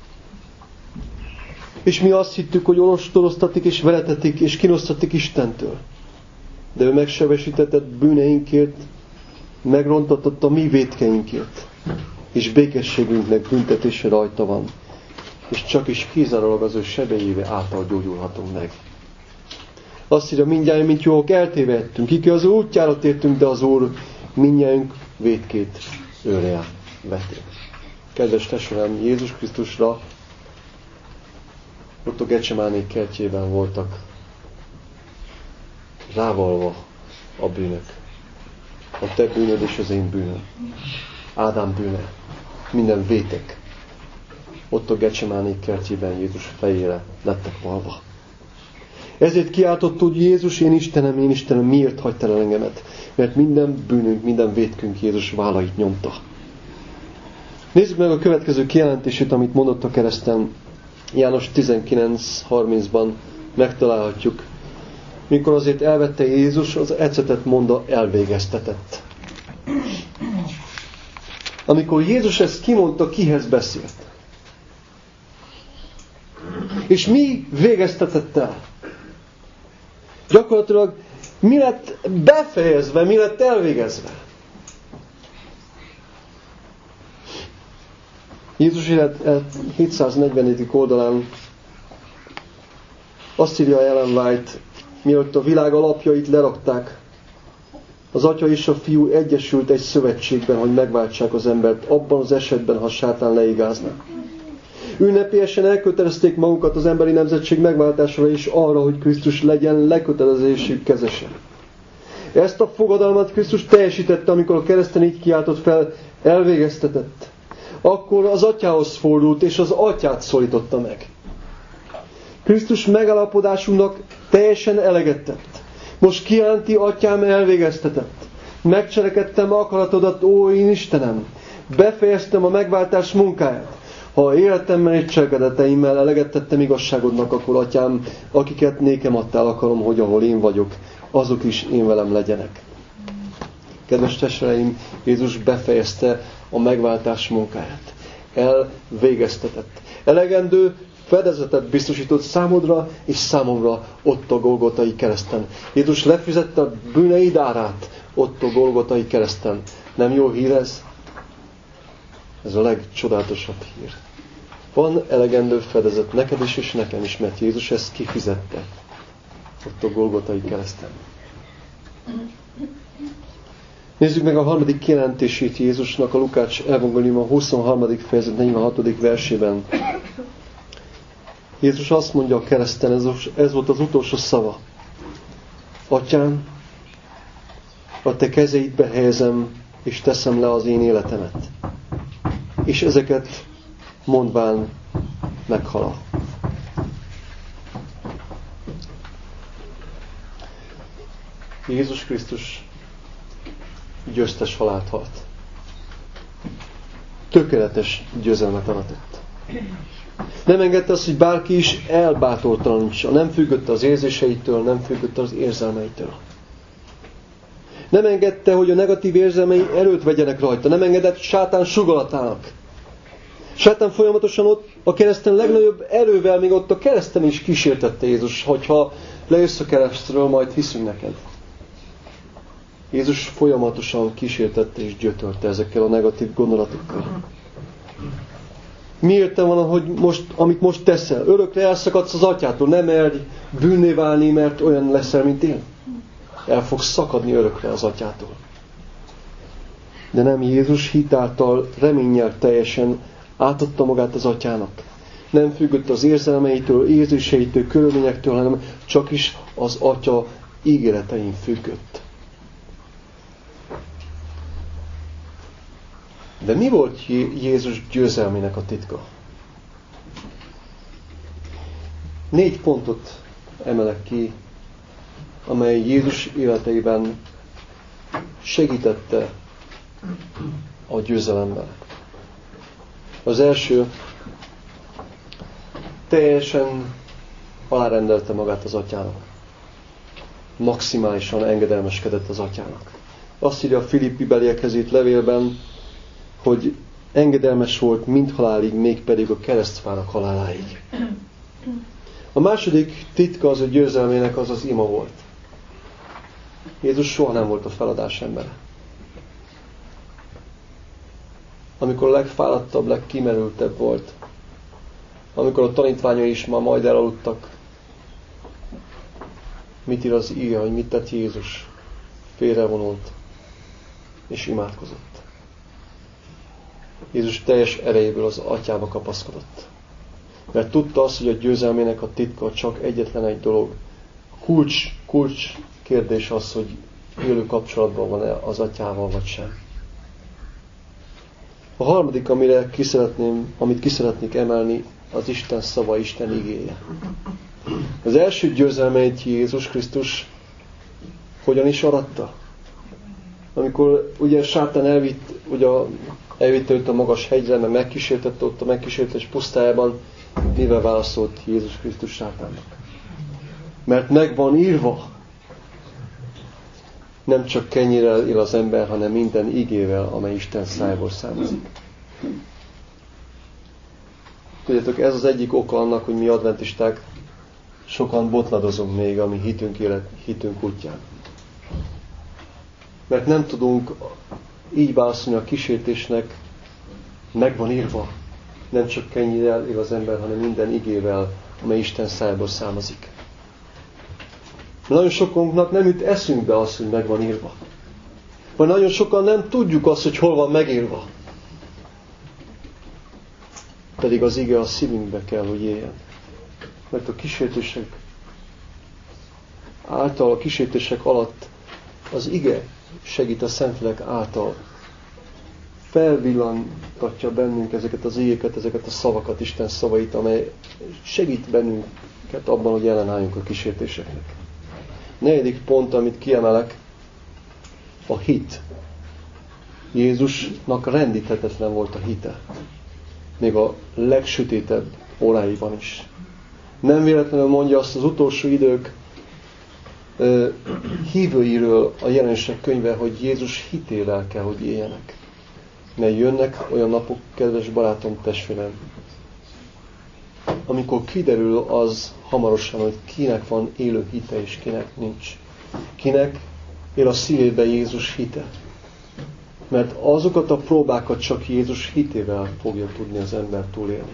És mi azt hittük, hogy olostoroztatik és veretetik és kinosztatik Istentől. De ő megsebesítetett bűneinkért, megrontatott a mi vétkeinkért. és békességünknek büntetése rajta van, és csak is kizárólag az ő sebeivel által gyógyulhatunk meg. Azt írja, mindjárt, mint jók eltévedtünk, kiki az útjára tértünk, de az Úr mindjárt vétkét őre veti. Kedves testvérem, Jézus Krisztusra ott a Gecsemáné kertjében voltak rávalva a bűnök. A te bűnöd és az én bűnöm. Ádám bűne. Minden vétek. Ott a Gecsemáné kertjében Jézus fejére lettek valva. Ezért kiáltott, hogy Jézus, én Istenem, miért hagytál el engemet? Mert minden bűnünk, minden vétkünk Jézus vállait nyomta. Nézzük meg a következő kijelentését, amit mondott a kereszten. János 19:30-ban megtalálhatjuk. Mikor azért elvette Jézus, az ecetet mondta, elvégeztetett. Amikor Jézus ezt kimondta, kihez beszélt? És mi végeztetett el? Gyakorlatilag mi lett befejezve, mi lett elvégezve? Jézus élet 740. oldalán azt írja Ellen White, mielőtt a világ alapjait lerakták, az Atya és a Fiú egyesült egy szövetségben, hogy megváltsák az embert, abban az esetben, ha sátán leigázna. Ünnepélyesen elkötelezték magukat az emberi nemzetség megváltására és arra, hogy Krisztus legyen lekötelezésük kezese. Ezt a fogadalmat Krisztus teljesítette, amikor a kereszten így kiáltott fel, elvégeztetett. Akkor az Atyához fordult, és az Atyát szólította meg. Krisztus megállapodásunknak teljesen eleget tett. Most kijelenti, Atyám, elvégeztetett. Megcselekedtem akaratodat, ó én Istenem. Befejeztem a megváltás munkáját. Ha életemmel és cselekedeteimmel eleget tettem igazságodnak, akkor Atyám, akiket nékem adtál, akarom, hogy ahol én vagyok, azok is én velem legyenek. Kedves testvéreim, Jézus befejezte a megváltás munkáját. Elvégeztetett. Elegendő fedezetet biztosított számodra és számomra ott a Golgotai kereszten. Jézus lefizette a bűneid árát ott a Golgotai kereszten. Nem jó hír ez? Ez a legcsodálatosabb hír. Van elegendő fedezet neked is és nekem is, mert Jézus ezt kifizette ott a Golgotai kereszten. Nézzük meg a harmadik kijelentését Jézusnak a Lukács evangéliuma 23. fejezet 46. versében. Jézus azt mondja a kereszten, ez volt az utolsó szava. Atyám, a te kezeidbe helyezem, és teszem le az én életemet. És ezeket mondván meghal. Jézus Krisztus győztes halált halt. Tökéletes győzelmet aratott. Nem engedte azt, hogy bárki is elbátortalanítsa. Nem függött az érzéseitől, nem függött az érzelmeitől. Nem engedte, hogy a negatív érzelmei erőt vegyenek rajta. Nem engedett sátán sugalatának. Sátán folyamatosan ott a kereszten legnagyobb erővel, még ott a kereszten is kísértette Jézus, hogyha lejössz a keresztről, majd hiszünk neked. Jézus folyamatosan kísértette és gyötörte ezekkel a negatív gondolatokkal. Mi értem van, hogy amit most teszel? Örökre elszakadsz az Atyától, nem merj bűnné válni, mert olyan leszel, mint én. El fogsz szakadni örökre az Atyától. De nem, Jézus hitáltal, reménnyel teljesen átadta magát az Atyának. Nem függött az érzelmeitől, érzéseitől, körülményektől, hanem csak is az Atya ígéretein függött. De mi volt Jézus győzelmének a titka? 4 pontot emelek ki, amely Jézus életeiben segítette a győzelemben. Az első, teljesen alárendelte magát az Atyának. Maximálisan engedelmeskedett az Atyának. Azt írja a Filippi beliekhez írt levélben, hogy engedelmes volt mindhalálig, mégpedig a keresztfának haláláig. A második titka az ő győzelmének az ima volt. Jézus soha nem volt a feladás embere. amikor a legfáradtabb, legkimerültebb volt, amikor a tanítványai is már majd elaludtak, mit ír az ige, hogy mit tett Jézus? Félrevonult és imádkozott. Jézus teljes erejéből az atyába kapaszkodott. Mert tudta azt, hogy a győzelmének a titka csak egyetlen egy dolog. Kulcs kérdés az, hogy élő kapcsolatban van-e az atyával, vagy sem. A harmadik, amit ki szeretnék emelni, az Isten szava, Isten igéje. Az első győzelmeit Jézus Krisztus hogyan is aratta? Amikor ugye sátán elvitte őt a magas hegyre, mert megkísértette ott a megkísértés pusztájában, mivel válaszolt Jézus Krisztus sátánnak? Mert meg van írva, nem csak kenyérrel él az ember, hanem minden igével, amely Isten szájából származik. Tudjátok, ez az egyik oka annak, hogy mi adventisták sokan botladozunk még a mi hitünk útján. Mert nem tudunk így válaszolni a kísértésnek, meg van írva. Nem csak kenyérrel él az ember, hanem minden igével, amely Isten szájából származik. Nagyon sokunknak nem jut eszünkbe az, hogy meg van írva. Vagy nagyon sokan nem tudjuk azt, hogy hol van megírva. Pedig az ige a szívünkbe kell, hogy éljen. Mert a kísértések alatt az ige segít a Szentlélek által. Felvillantatja bennünk ezeket az igéket, ezeket a szavakat, Isten szavait, amely segít bennünket abban, hogy ellenálljunk a kísértéseknek. Negyedik pont, amit kiemelek, a hit. Jézusnak rendíthetetlen volt a hite. Még a legsötétebb óráiban is. Nem véletlenül mondja azt az utolsó idők hívőiről a Jelenések könyve, hogy Jézus hitével kell, hogy éljenek. Mert jönnek olyan napok, kedves barátom, testvérem, amikor kiderül az hamarosan, hogy kinek van élő hite és kinek nincs. Kinek él a szívébe Jézus hite. Mert azokat a próbákat csak Jézus hitével fogja tudni az ember túlélni.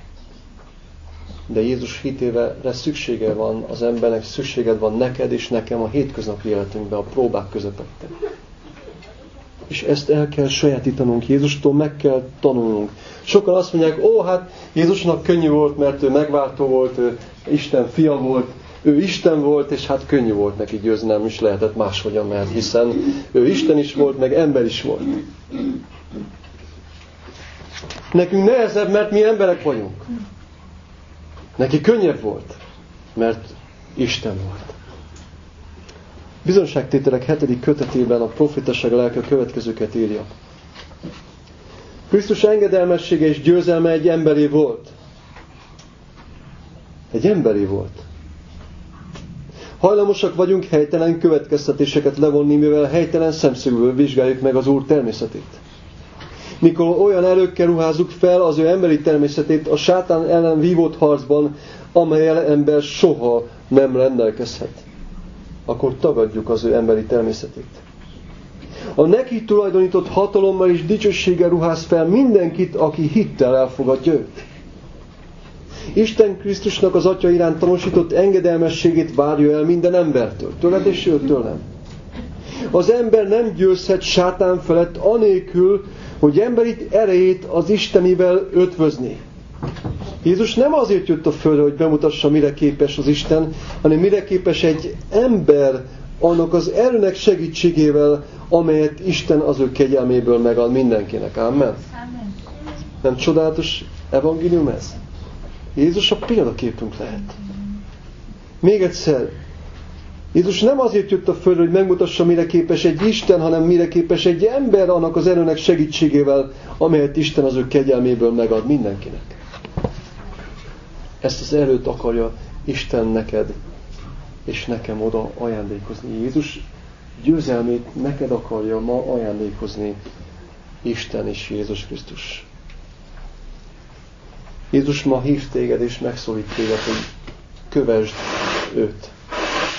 De Jézus hitével szüksége van az embernek, szükséged van neked és nekem a hétköznapi életünkben, a próbák közepette. És ezt el kell sajátítanunk, Jézustól meg kell tanulnunk. Sokan azt mondják, hát Jézusnak könnyű volt, mert ő megváltó volt, ő Isten fia volt, ő Isten volt, és hát könnyű volt neki győzni, nem is lehetett máshogyan, mert hiszen ő Isten is volt, meg ember is volt. Nekünk nehezebb, mert mi emberek vagyunk. Neki könnyebb volt, mert Isten volt. Bizonyságtételek 7. kötetében a profétaság lelke a következőket írja. Krisztus engedelmessége és győzelme egy emberi volt. Egy emberi volt. Hajlamosak vagyunk helytelen következtetéseket levonni, mivel helytelen szemszögből vizsgáljuk meg az Úr természetét. Mikor olyan erőkkel ruházzuk fel az ő emberi természetét a sátán ellen vívott harcban, amelyel ember soha nem rendelkezhet, akkor tagadjuk az ő emberi természetét. A neki tulajdonított hatalommal és dicsőséggel ruház fel mindenkit, aki hittel elfogadja őt. Isten Krisztusnak az Atya iránt tanúsított engedelmességét várja el minden embertől, tőled és tőlem. Az ember nem győzhet sátán felett anélkül, hogy emberi erejét az Istenivel ötvözni. Jézus nem azért jött a földre, hogy bemutassa, mire képes az Isten, hanem mire képes egy ember annak az erőnek segítségével, amelyet Isten az ő kegyelméből megad mindenkinek. Amen. Nem csodálatos evangélium ez? Jézus a példaképünk lehet. Még egyszer, Jézus nem azért jött a földre, hogy megmutassa, mire képes egy Isten, hanem mire képes egy ember annak az erőnek segítségével, amelyet Isten az ő kegyelméből megad mindenkinek. Ezt az erőt akarja Isten neked és nekem oda ajándékozni. Jézus győzelmét neked akarja ma ajándékozni Isten és Jézus Krisztus. Jézus ma hív téged és megszólít téged, hogy kövesd őt.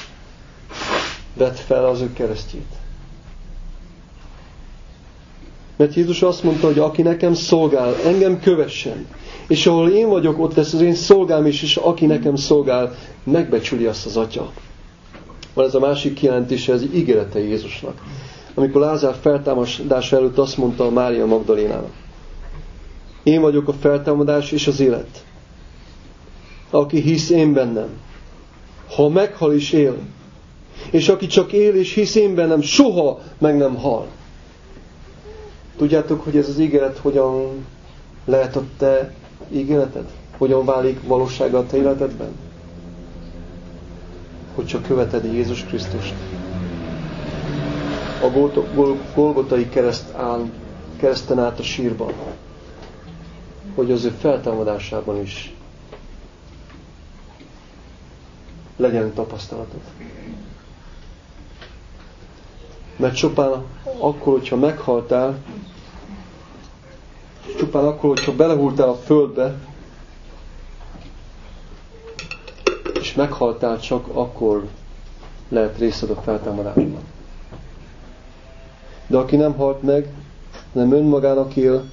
Vedd fel az ő keresztjét. Mert Jézus azt mondta, hogy aki nekem szolgál, engem kövessen. És ahol én vagyok, ott lesz az én szolgám is, és aki nekem szolgál, megbecsüli azt az Atya. Van ez a másik kijelentése, ez ígérete Jézusnak. Amikor Lázár feltámadása előtt azt mondta a Mária Magdalénának: én vagyok a feltámadás és az élet. Aki hisz én bennem, ha meghal is él. És aki csak él és hisz én bennem, soha meg nem hal. Tudjátok, hogy ez az ígéret hogyan lehet a te ígéreted? Hogyan válik valósága a te életedben? Hogy csak követed Jézus Krisztust. A Golgotai kereszten át a sírban. Hogy az ő feltámadásában is legyen tapasztalatod. Mert csupán akkor, hogyha meghaltál, csupán akkor, hogyha belehultál a földbe, és meghaltál, csak akkor lehet részed a feltámadásban. De aki nem halt meg, nem önmagának él,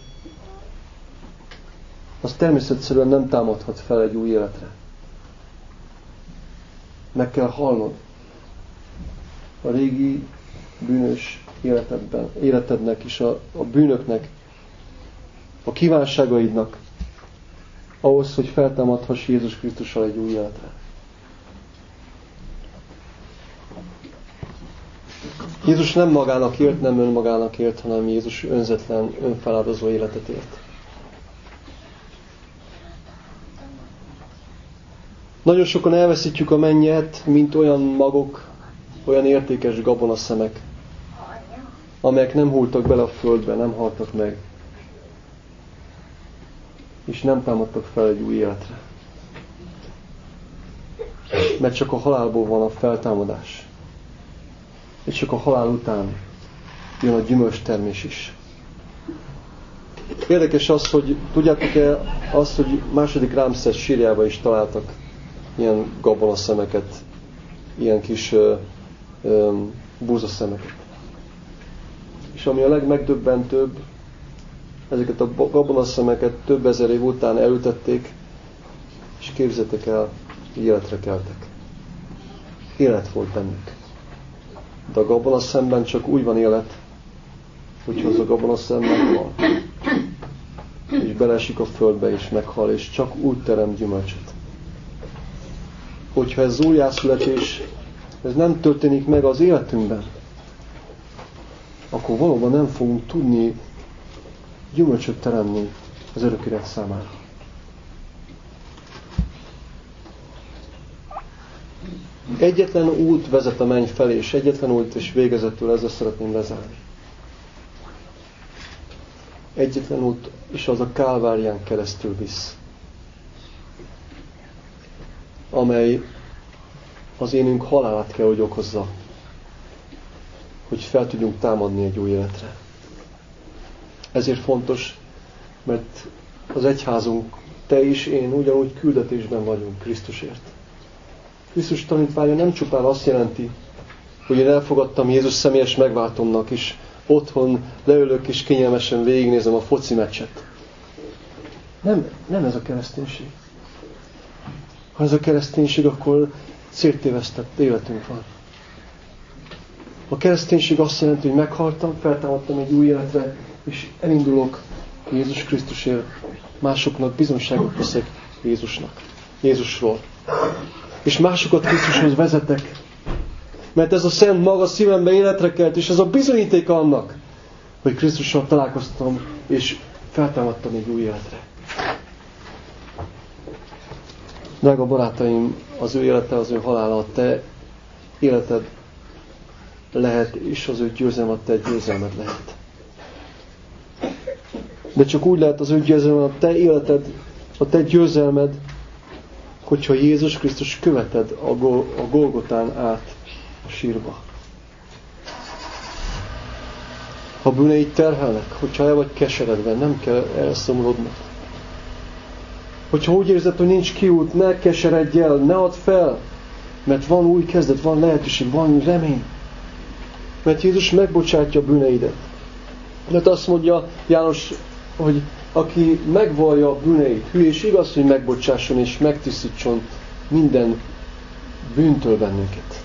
az természetszerűen nem támadhat fel egy új életre. Meg kell halnod a régi bűnös életednek és a bűnöknek, a kívánságaidnak, ahhoz, hogy feltámadhass Jézus Krisztussal egy új életre. Jézus nem magának élt, nem önmagának élt, hanem Jézus önzetlen, önfeláldozó életet élt. Nagyon sokan elveszítjük a mennyet, mint olyan magok, olyan értékes gabonaszemek, amelyek nem hultak bele a földbe, nem haltak meg, és nem támadtak fel egy új életre. Mert csak a halálból van a feltámadás. És csak a halál után jön a gyümölcstermés is. Érdekes az, hogy tudjátok-e azt, hogy második Rámszesz sírjába is találtak ilyen gabonaszemeket, ilyen kis búzaszemeket. És ami a legmegdöbbentőbb, ezeket a gabonaszemeket több ezer év után elültették, és képzeljétek el, életre keltek. Élet volt bennük. De a gabonaszemben csak úgy van élet, hogyha az a gabonaszem meghal. És beleesik a földbe, és meghal, és csak úgy terem gyümölcsöt. Hogyha ez újjászületés, ez nem történik meg az életünkben, akkor valóban nem fogunk tudni gyümölcsöt teremni az örök élet számára. Egyetlen út vezet a menny felé, és egyetlen út, és végezetül ezzel szeretném lezárni. Egyetlen út, és az a Kálvárián keresztül visz, amely az énünk halálát kell, hogy okozza, hogy fel tudjunk támadni egy új életre. Ezért fontos, mert az egyházunk, te és én ugyanúgy küldetésben vagyunk Krisztusért. Krisztus tanítványa nem csupán azt jelenti, hogy én elfogadtam Jézus személyes megváltomnak, és otthon leülök és kényelmesen végignézem a foci meccset. Nem ez a kereszténység. Ha ez a kereszténység, akkor széttévesztett életünk van. A kereszténység azt jelenti, hogy meghaltam, feltámadtam egy új életre, és elindulok Jézus Krisztusért, másoknak bizonságot teszek Jézusról. És másokat Krisztushoz vezetek. Mert ez a szent maga szívembe életre kelt, és ez a bizonyíték annak, hogy Krisztussal találkoztam, és feltámadtam egy új életre. Drága barátaim, az ő élete, az ő halála, a te életed lehet, és az ő győzelme, a te győzelmed lehet. De csak úgy lehet az ő győzelmed, a te életed, a te győzelmed, hogyha Jézus Krisztus követed a Golgotán át a sírba. Ha bűneid terhelnek, hogyha el vagy keseredve, nem kell elszomorodnod. Hogyha úgy érzed, hogy nincs kiút, ne keseredj el, ne add fel, mert van új kezdet, van lehetőség, van remény. Mert Jézus megbocsátja a bűneidet. Mert azt mondja János, hogy aki megvallja a bűneit, hű és igaz, hogy megbocsásson és megtisztítson minden bűntől bennünket.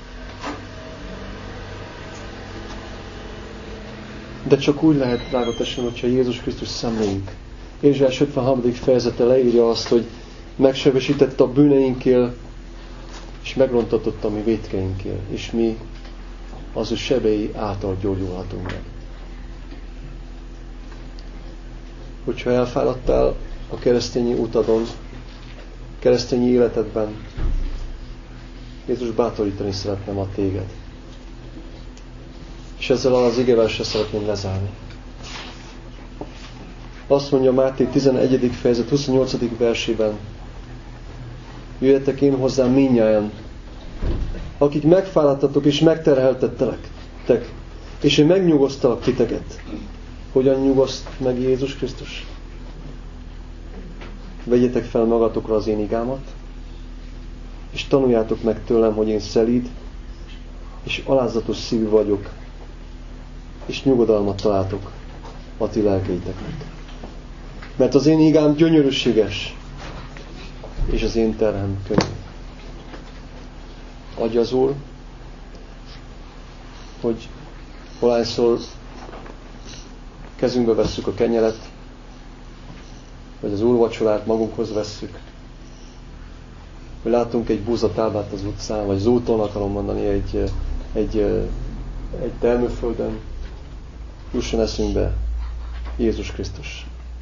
De csak úgy lehet, drága testvérem, hogyha Jézus Krisztus szemléljük. Ézsaiás 53. fejezete leírja azt, hogy megsebesített a bűneinkkel, és megrontatott a mi vétkeinkkel, és mi az ő sebei által gyógyulhatunk meg. Hogyha elfáradtál a keresztényi utadon, keresztényi életedben, Jézus bátorítani szeretne ma téged. És ezzel az igeverssel szeretném lezárni. Azt mondja Máté 11. fejezet 28. versében: jöjjetek én hozzám mindnyájan, akik megfáradtatok és megterheltettek, és én megnyugosztalak titeket. Hogyan nyugaszt meg Jézus Krisztus? Vegyetek fel magatokra az én igámat, és tanuljátok meg tőlem, hogy én szelíd, és alázatos szívű vagyok, és nyugodalmat találtok a ti lelkeiteknek. Mert az én igám gyönyörűséges, és az én terhem könnyű. Adja az Úr, hogy valahányszor kezünkbe vesszük a kenyeret, vagy az úrvacsorát magunkhoz vesszük, hogy látunk egy búzatáblát az utcán, vagy az úton akarom mondani, egy termőföldön, jusson eszünkbe Jézus Krisztus.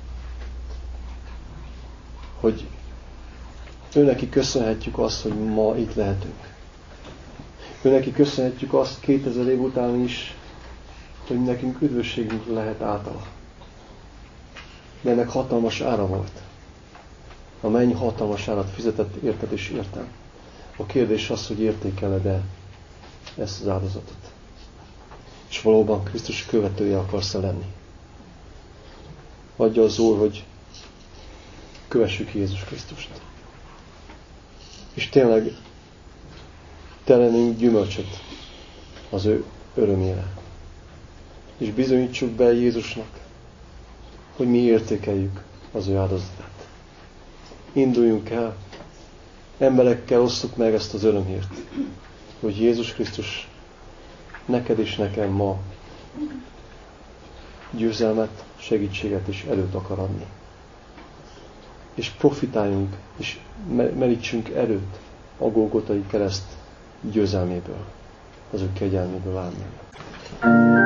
Hogy őneki köszönhetjük azt, hogy ma itt lehetünk. Őneki köszönhetjük azt 2000 év után is, hogy nekünk üdvösségünk lehet általa. De ennek hatalmas ára volt. A menny hatalmas árat fizetett érted és értem. A kérdés az, hogy értékeled-e ezt az áldozatot. És valóban Krisztus követője akarsz-e lenni. Adja az Úr, hogy kövessük Jézus Krisztust. És tényleg teremünk gyümölcsöt az ő örömére. És bizonyítsuk be Jézusnak, hogy mi értékeljük az ő áldozatát. Induljunk el, emberekkel osszuk meg ezt az örömhírt, hogy Jézus Krisztus neked és nekem ma győzelmet, segítséget és erőt akar adni. És profitáljunk, és merítsünk erőt a Golgotai kereszt győzelméből, az ő kegyelméből. Ámen.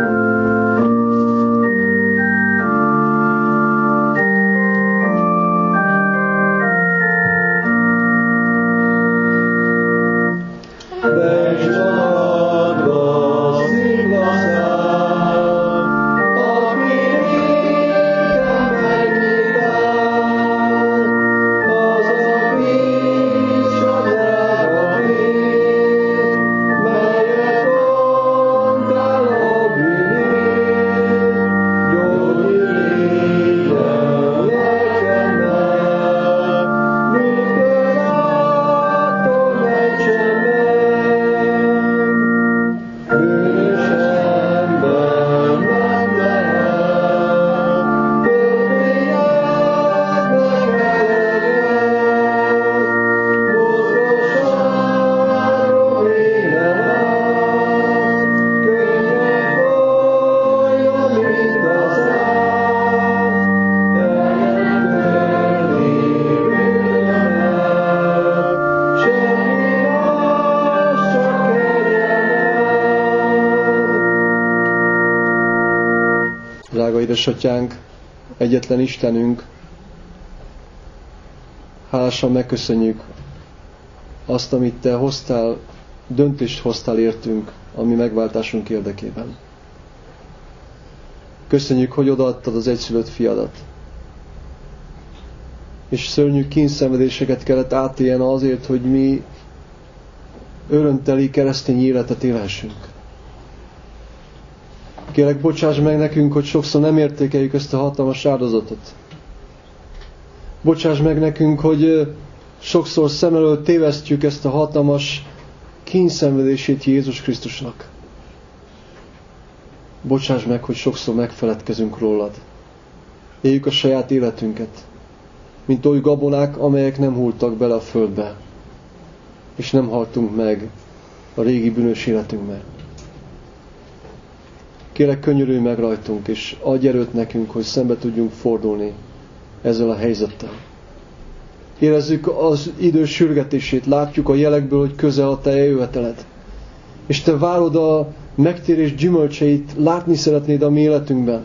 Drága édesatyánk, egyetlen Istenünk, hálásan megköszönjük azt, amit Te hoztál, döntést hoztál értünk a mi megváltásunk érdekében. Köszönjük, hogy odaadtad az egyszülött fiadat. És szörnyű kínszenvedéseket kellett átéljen azért, hogy mi örömteli keresztény életet élhessünk. Kérlek, bocsáss meg nekünk, hogy sokszor nem értékeljük ezt a hatalmas áldozatot. Bocsáss meg nekünk, hogy sokszor szem elől tévesztjük ezt a hatalmas kínszenvedését Jézus Krisztusnak. Bocsáss meg, hogy sokszor megfeledkezünk rólad. Éljük a saját életünket, mint oly gabonák, amelyek nem hulltak bele a földbe, és nem haltunk meg a régi bűnös életünkben. Kérlek, könyörülj meg rajtunk, és adj erőt nekünk, hogy szembe tudjunk fordulni ezzel a helyzettel. Érezzük az idő sürgetését, látjuk a jelekből, hogy közel a te eljöveteled. És te várod a megtérés gyümölcseit, látni szeretnéd a mi életünkben.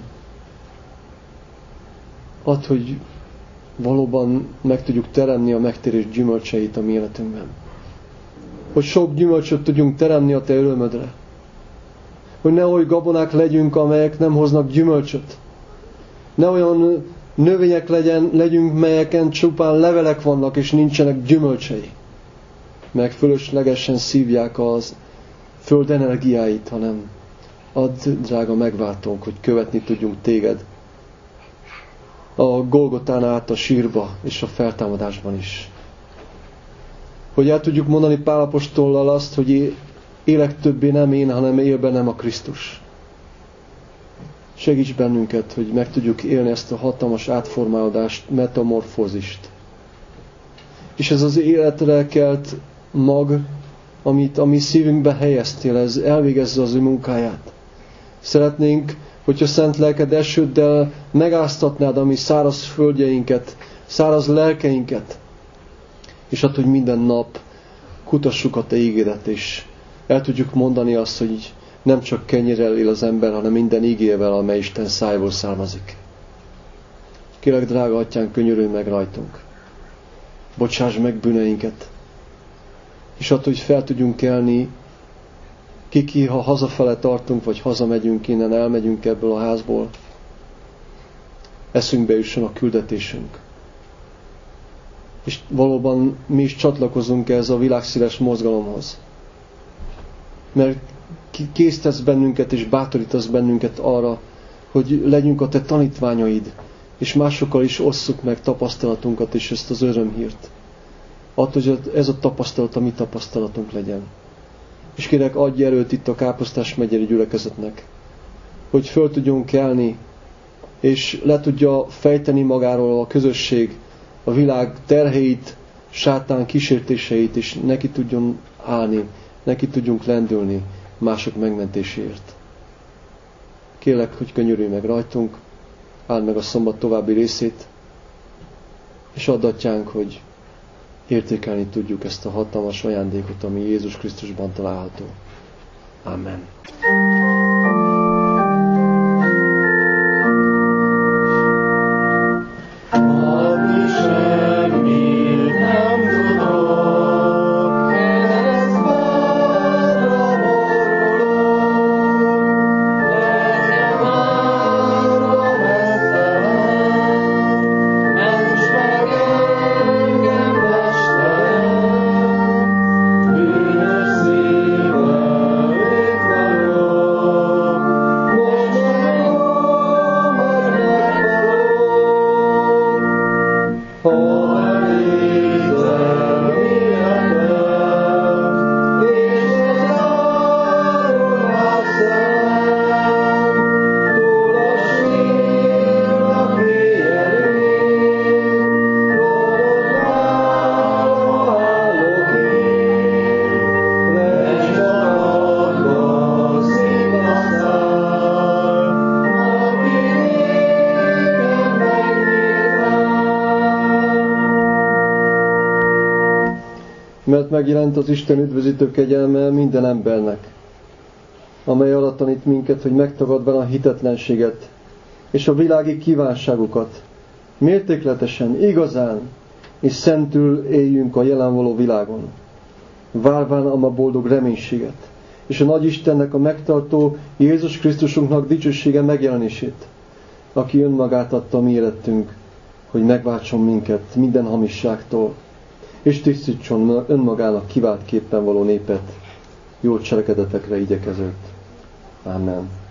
Add, hogy valóban meg tudjuk teremni a megtérés gyümölcseit a mi életünkben. Hogy sok gyümölcsöt tudjunk teremni a te örömödre. Hogy nehogy gabonák legyünk, amelyek nem hoznak gyümölcsöt. Ne olyan növények legyünk, melyeken csupán levelek vannak, és nincsenek gyümölcsei. Meg fölöslegesen szívják az föld energiáit, hanem add, drága megváltónk, hogy követni tudjunk téged a Golgotán át a sírba és a feltámadásban is. Hogy el tudjuk mondani Pál apostollal azt, hogy élek többé nem én, hanem él bennem a Krisztus. Segíts bennünket, hogy meg tudjuk élni ezt a hatalmas átformálódást, metamorfózist. És ez az életre kelt mag, amit a mi szívünkbe helyeztél, ez elvégezze az ő munkáját. Szeretnénk, hogyha szent lelked esőddel megáztatnád a mi száraz földjeinket, száraz lelkeinket, és hát, hogy minden nap kutassuk a te ígédet, és el tudjuk mondani azt, hogy nem csak kenyérrel él az ember, hanem minden ígével, amely Isten szájból származik. Kérlek, drága atyánk, könyörülj meg rajtunk. Bocsáss meg bűneinket. És attól, hogy fel tudjunk kelni, ki, ha hazafele tartunk, vagy hazamegyünk innen, elmegyünk ebből a házból, eszünkbe jusson a küldetésünk. És valóban mi is csatlakozunk ehhez a világszéles mozgalomhoz. Mert késztesz bennünket és bátorítasz bennünket arra, hogy legyünk a te tanítványaid, és másokkal is osszuk meg tapasztalatunkat és ezt az örömhírt. Attól, hogy ez a tapasztalat a mi tapasztalatunk legyen. És kérek, adj erőt itt a Káposztás megyei gyülekezetnek, hogy föl tudjon kelni, és le tudja fejteni magáról a közösség a világ terheit, sátán kísértéseit, és neki tudjon állni, neki tudjunk lendülni mások megmentéséért. Kérlek, hogy könyörülj meg rajtunk, áld meg a szombat további részét, és add, atyánk, hogy értékelni tudjuk ezt a hatalmas ajándékot, ami Jézus Krisztusban található. Amen. Mert megjelent az Isten üdvözítő kegyelme minden embernek, amely arra tanít minket, hogy megtagadva a hitetlenséget és a világi kívánságokat, mértékletesen, igazán és szentül éljünk a jelenvaló világon, várván a ma boldog reménységet, és a Nagy Istennek a megtartó Jézus Krisztusunknak dicsősége megjelenését, aki önmagát adta a mi életünk, hogy megváltson minket minden hamisságtól, és tisztítson önmagának kivált képpen való népet, jó cselekedetekre igyekezőt. Amen.